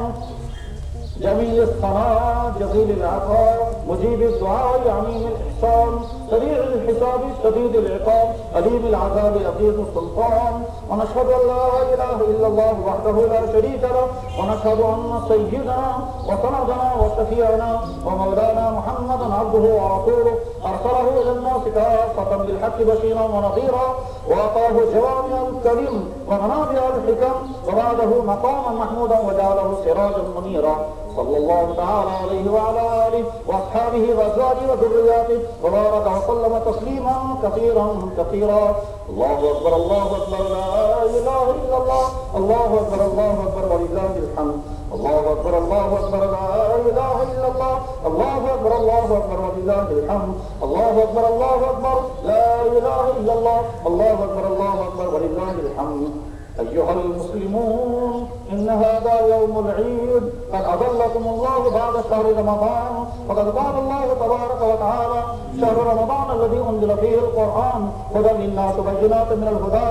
جميل الثناء جزيل العطاء مجيب الدعاء عميم الإحسان سريع الحساب شديد العقاب أليم العذاب عزيز السلطان. ونشهد أن لا إله إلا الله وحده لا شريك له. ونشهد أن سيدنا وسندنا وشفيعنا ومولانا محمدا عبده ورسوله أرسله إلى الناس كافة بالحق بشيرا ونظيرا وأعطاه جوامع الكريم ومنابع الحكم وبعده مقاما محمودا وجعله سراجا منيرا. صلى الله تعالى عليه وعلى آله وأصحابه وأزواجه وذرياته وبارك وسلم تسليما كثيرا كثيرا. الله أكبر الله أكبر لا إله إلا الله. الله أكبر الله أكبر ولله الحمد. الله أكبر الله أكبر لا إله إلا الله. الله أكبر الله أكبر ولله الحمد. الله أكبر الله أكبر لا إله إلا الله. الله أكبر الله أكبر ولله الحمد. أيها المسلمون إن هذا يوم العيد قد أظلكم الله بعد شهر رمضان. وقد قال الله تبارك وتعالى شهر رمضان الذي أنزل فيه القرآن هدى للناس وبينات من الهدى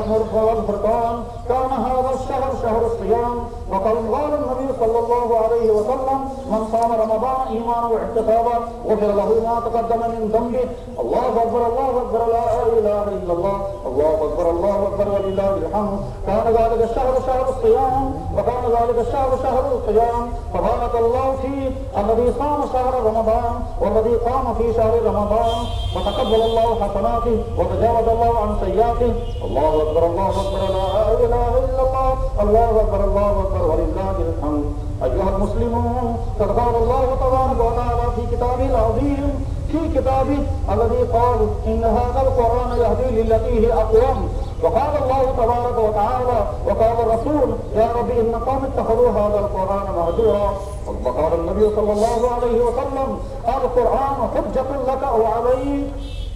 والفرقان. كان هذا الشهر شهر الصيام. وقد قال النبي صلى الله عليه وسلم من صام رمضان إيمانا واحتسابا غفر له ما تقدم من ذنبه. الله أكبر الله أكبر لا إله إلا الله. الله أكبر الله أكبر ولله الحمد. كان ذلك الشهر شهر الصيام وكان ذلك الشهر شهر القيام. فبارك الله فيه الذي صام شهر رمضان والذي قام في شهر رمضان وتقبل الله حسناته وتجاوز الله عن سيئاته. الله أكبر الله أكبر لا إله إلا الله. الله أكبر الله أكبر ولله الحمد. أيها المسلمون قد قال الله تبارك وتعالى في كتابه العظيم في كتابه الذي قال إن هذا القرآن يهدي للتي هي أقوم. وقال الله تبارك وتعالى وقال الرسول يا رب إن قوم اتخذوا هذا القرآن مهجورا. وقال النبي صلى الله عليه وسلم القرآن حجة لك أو عليك.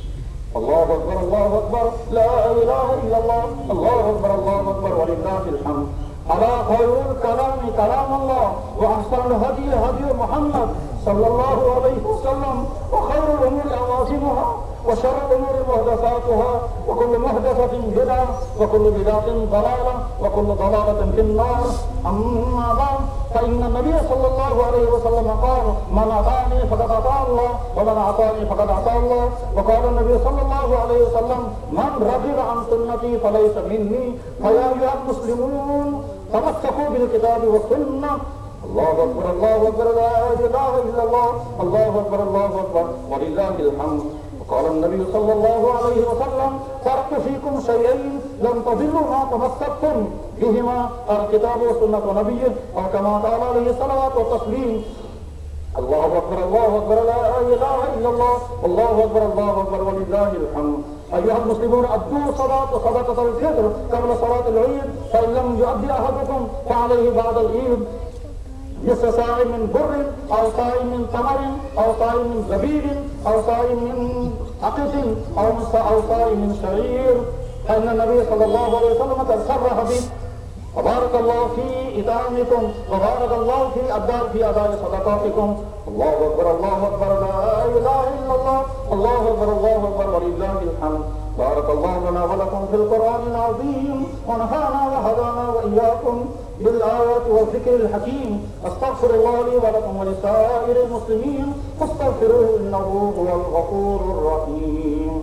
الله أكبر الله أكبر لا إله إلا الله. الله أكبر الله أكبر ولله الحمد. على خير الكلام كلام الله وأحسن الهدي هدي محمد صلى الله عليه وسلم وخير الأمور أواسمها وشر الأمور محدثاتها وكل محدثة بدعة وكل بدعة ضلالة وكل ضلالة في النار. أما بعد، فإن النبي صلى الله عليه وسلم قال: من أطاعني فقد أطاع الله ومن أطاعني فقد أطاع الله. وقال النبي صلى الله عليه وسلم: من رغب عن سنتي فليس مني. فيا أيها المسلمون تمسكوا بالكتاب والسنة. الله أكبر الله أكبر لا إله إلا الله. الله أكبر الله أكبر ولله الحمد. وقال النبي صلى الله عليه وسلم: تركت فيكم شيئين لم تضلوا ما تمسكتم بهما الكتاب وسنة نبيه، أو كما قال عليه الصلاة والتسليم. الله أكبر الله أكبر لا إله إلا الله. الله أكبر الله أكبر ولله الحمد. أيها المسلمون أدوا صلاة صدقة الفطر قبل صلاة العيد، فإن لم يؤدي أحدكم فعليه بعد العيد نصف صاع من بر أو صاع من تمر أو صاع من زبيب أو صاع من عقد أو أو صاع من شعير، فإن النبي صلى الله عليه وسلم قد صرح به. وبارك الله في إطعامكم وبارك الله في أداء في أداء صدقاتكم. الله أكبر الله أكبر لا إله إلا الله. الله أكبر الله أكبر ولله الحمد. بارك الله لنا ولكم في القرآن العظيم ونفعنا وهدانا وإياكم بالآيات والذكر الحكيم. أستغفر الله لي ولكم ولسائر المسلمين فاستغفروه إنه هو الغفور الرحيم.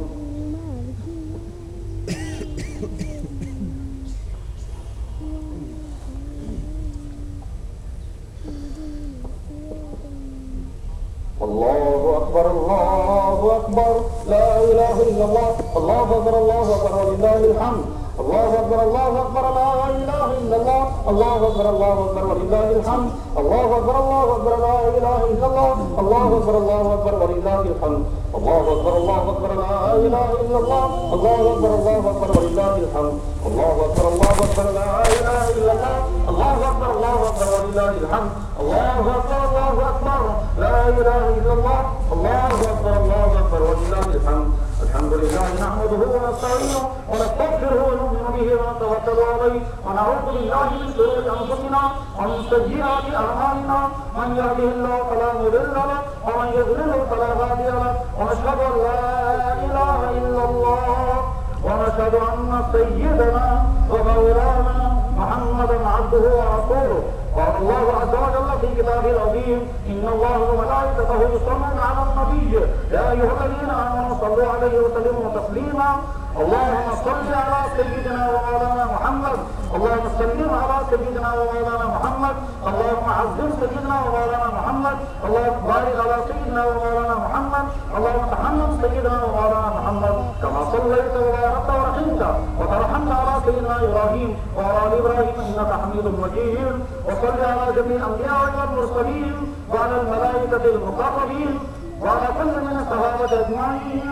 الله أكبر الله أكبر لا إله إلا الله. الله أكبر الله أكبر ولله الحمد. الله أكبر الله أكبر لا إله إلا الله. الله أكبر الله أكبر ولله الحمد. الله أكبر الله أكبر لا إله إلا الله. الله أكبر الله أكبر ولله الحمد. الله أكبر الله أكبر لا إله إلا الله. الله أكبر الله أكبر ولله الحمد. الله أكبر الله أكبر لا إله إلا الله. الله أكبر الله أكبر ولله الحمد. الله أكبر الله أكبر لا إله إلا الله. الله أكبر الله أكبر ولله الحمد. الحمد لله نحمده ونستعينه ونستغفره ونؤمن به ونتوكل عليه ونعوذ بالله من شرور أنفسنا ومن سيئات أعمالنا. من يهده الله فلا مضل له ومن يضلل فلا هادي له. ونشهد أن لا إله إلا الله ونشهد أن سيدنا ومولانا محمدا عبده ورسوله. قال الله عز وجل في كتابه العظيم: إن الله وملائكته يصلون على النبي يا أيها الذين آمنوا صلوا عليه وسلموا تسليما. اللهم صل على سيدنا ومولانا محمد. اللهم سلم على سيدنا ومولانا محمد. اللهم عزم سيدنا ومولانا محمد. اللهم بارك على سيدنا ومولانا محمد. اللهم تحمل سيدنا ومولانا محمد كما صليت وباركت ورحمت وترحمت على سيدنا إبراهيم وعلى آل إبراهيم إنك حميد مجيد. وصل على جميع الأنبياء والمرسلين وعلى الملائكة المقربين وعلى كل من الصحابة أجمعين.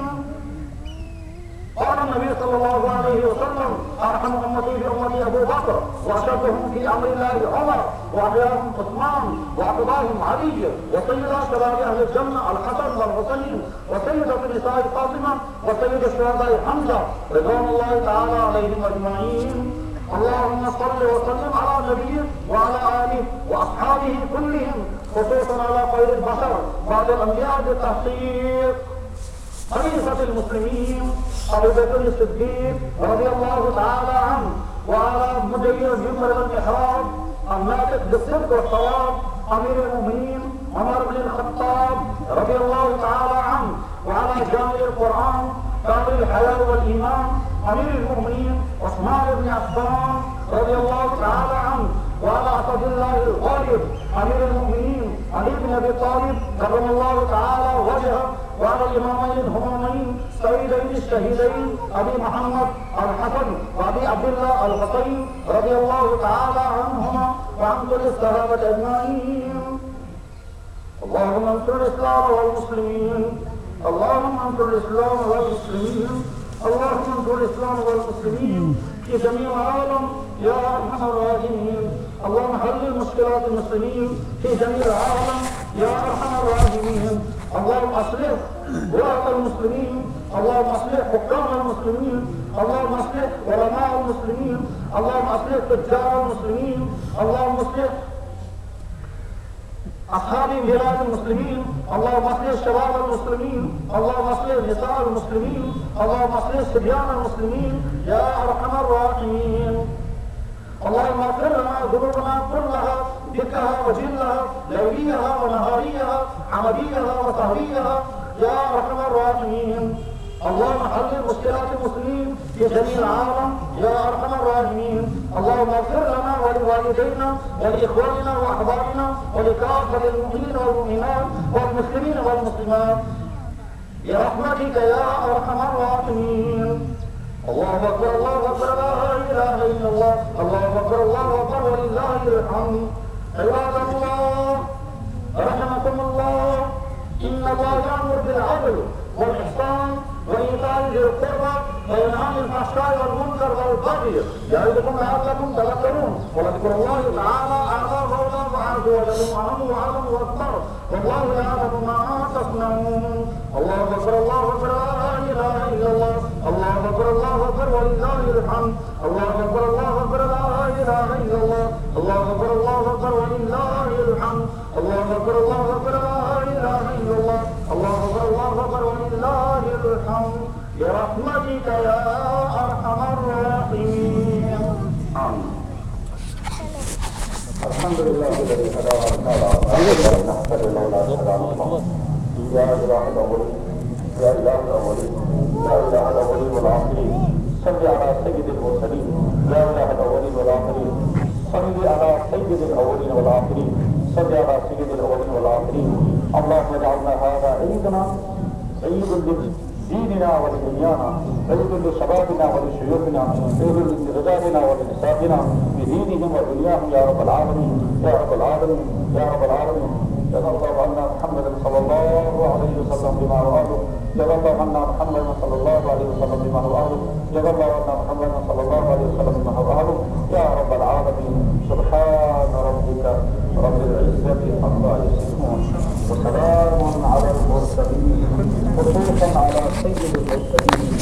قال النبي صلى الله عليه وسلم: أرحم أمتي بأمتي أبو بكر، وأشدهم في أمر الله عمر، وأحياهم عثمان، وأقضاهم علي، وسيد شباب أهل الجنة الحسن والحسين، وسيدة نساء فاطمة، وسيد الشهداء حمزة رضوان الله تعالى عليهم أجمعين. اللهم صل وسلم على نبيك وعلى آله وأصحابه كلهم، خصوصا على خير البشر بعد الأنبياء بالتحقيق خليفة المسلمين أبو بكر الصديق رضي الله تعالى عنه، وعلى مدير الجمر والمحراب الناطق بالصدق والصواب أمير المؤمنين عمر بن الخطاب رضي الله تعالى عنه، وعلى جامع القرآن كامل الحياة والإيمان أمير المؤمنين عثمان بن عفان رضي الله تعالى عنه، وعلى أسد الله الغالب أمير المؤمنين علي بن أبي طالب كرم الله تعالى وجهه، وعلى الإمامين الهمامين سيدين الشهيدين أبي محمد الحسن وأبي عبد الله الحسين رضي الله تعالى عنهما وعن كل الصحابة أجمعين. اللهم انصر الإسلام والمسلمين. اللهم انصر الإسلام والمسلمين. اللهم انصر الإسلام والمسلمين في جميع العالم يا أرحم الراحمين. اللهم حل مشكلات المسلمين في جميع العالم يا أرحم الراحمين. اللهم أصلح ولاة المسلمين. اللهم أصلح حكام المسلمين. اللهم أصلح علماء المسلمين. اللهم أصلح تجار المسلمين. اللهم أصلح أصحاب بلاد المسلمين، اللهم اصلح شباب المسلمين، اللهم اصلح نساء المسلمين، اللهم اصلح صبيان المسلمين يا أرحم الراحمين. اللهم اغفر لنا ذنوبنا كلها دكها وجلها ليليها ونهاريها عمليها وسهريها يا أرحم الراحمين. اللهم حل مشكلات المسلمين في جميع العالم يا أرحم الراحمين. اللهم اغفر لنا ولوالدينا ولإخواننا وأحبابنا ولكافة المؤمنين والمؤمنات والمسلمين والمسلمات برحمتك يا أرحم الراحمين. الله أكبر الله أكبر لا إله إلا الله، الله أكبر الله أكبر ولله الحمد. عباد الله رحمكم الله، إن الله يأمر بالعدل والإحسان وإيتاء ذي القربى وينهى عن الفحشاء والمنكر والبغي يعظكم لعلكم تذكرون. ولذكر الله تعالى أعلى قولا وعز وجل وأعلم وأعلم وأكبر والله يعلم ما تصنعون. الله أكبر الله أكبر لا إله إلا الله، الله أكبر الله أكبر ولله الحمد. الله أكبر الله أكبر لا إله إلا الله، الله أكبر الله أكبر ولله الحمد. الله أكبر الله أكبر لا إله إلا الله، الله أكبر الله أكبر ولله الحمد برحمتك يا أرحم الراحمين. آمين. الحمد لله الذي هدانا لهذا نحمده لولا هدانا الله. يا إله الأولين يا إله الأولين يا إله الأولين والآخرين صل على سيد المرسلين. يا إله الأولين والآخرين صل على سيد الأولين والآخرين صل على سيد الأولين والآخرين. اللهم اجعلنا هذا عيدنا عيد لديننا ولدنيانا، عيد لشبابنا ولشيوخنا، عيد لرجالنا ولنسائنا بدينهم ودنياهم يا رب العالمين يا رب العالمين يا رب العالمين. جزا الله عنا محمدا صلى الله عليه وسلم بما هو أهله، جزا الله عنا محمدا صلى الله عليه وسلم بما هو أهله، جزا الله عنا محمدا صلى الله عليه وسلم بما هو أهله يا رب العالمين. سبحان ربك رب العزة عما يصفون وسلام على المرسلين وخصوصا على سيد المرسلين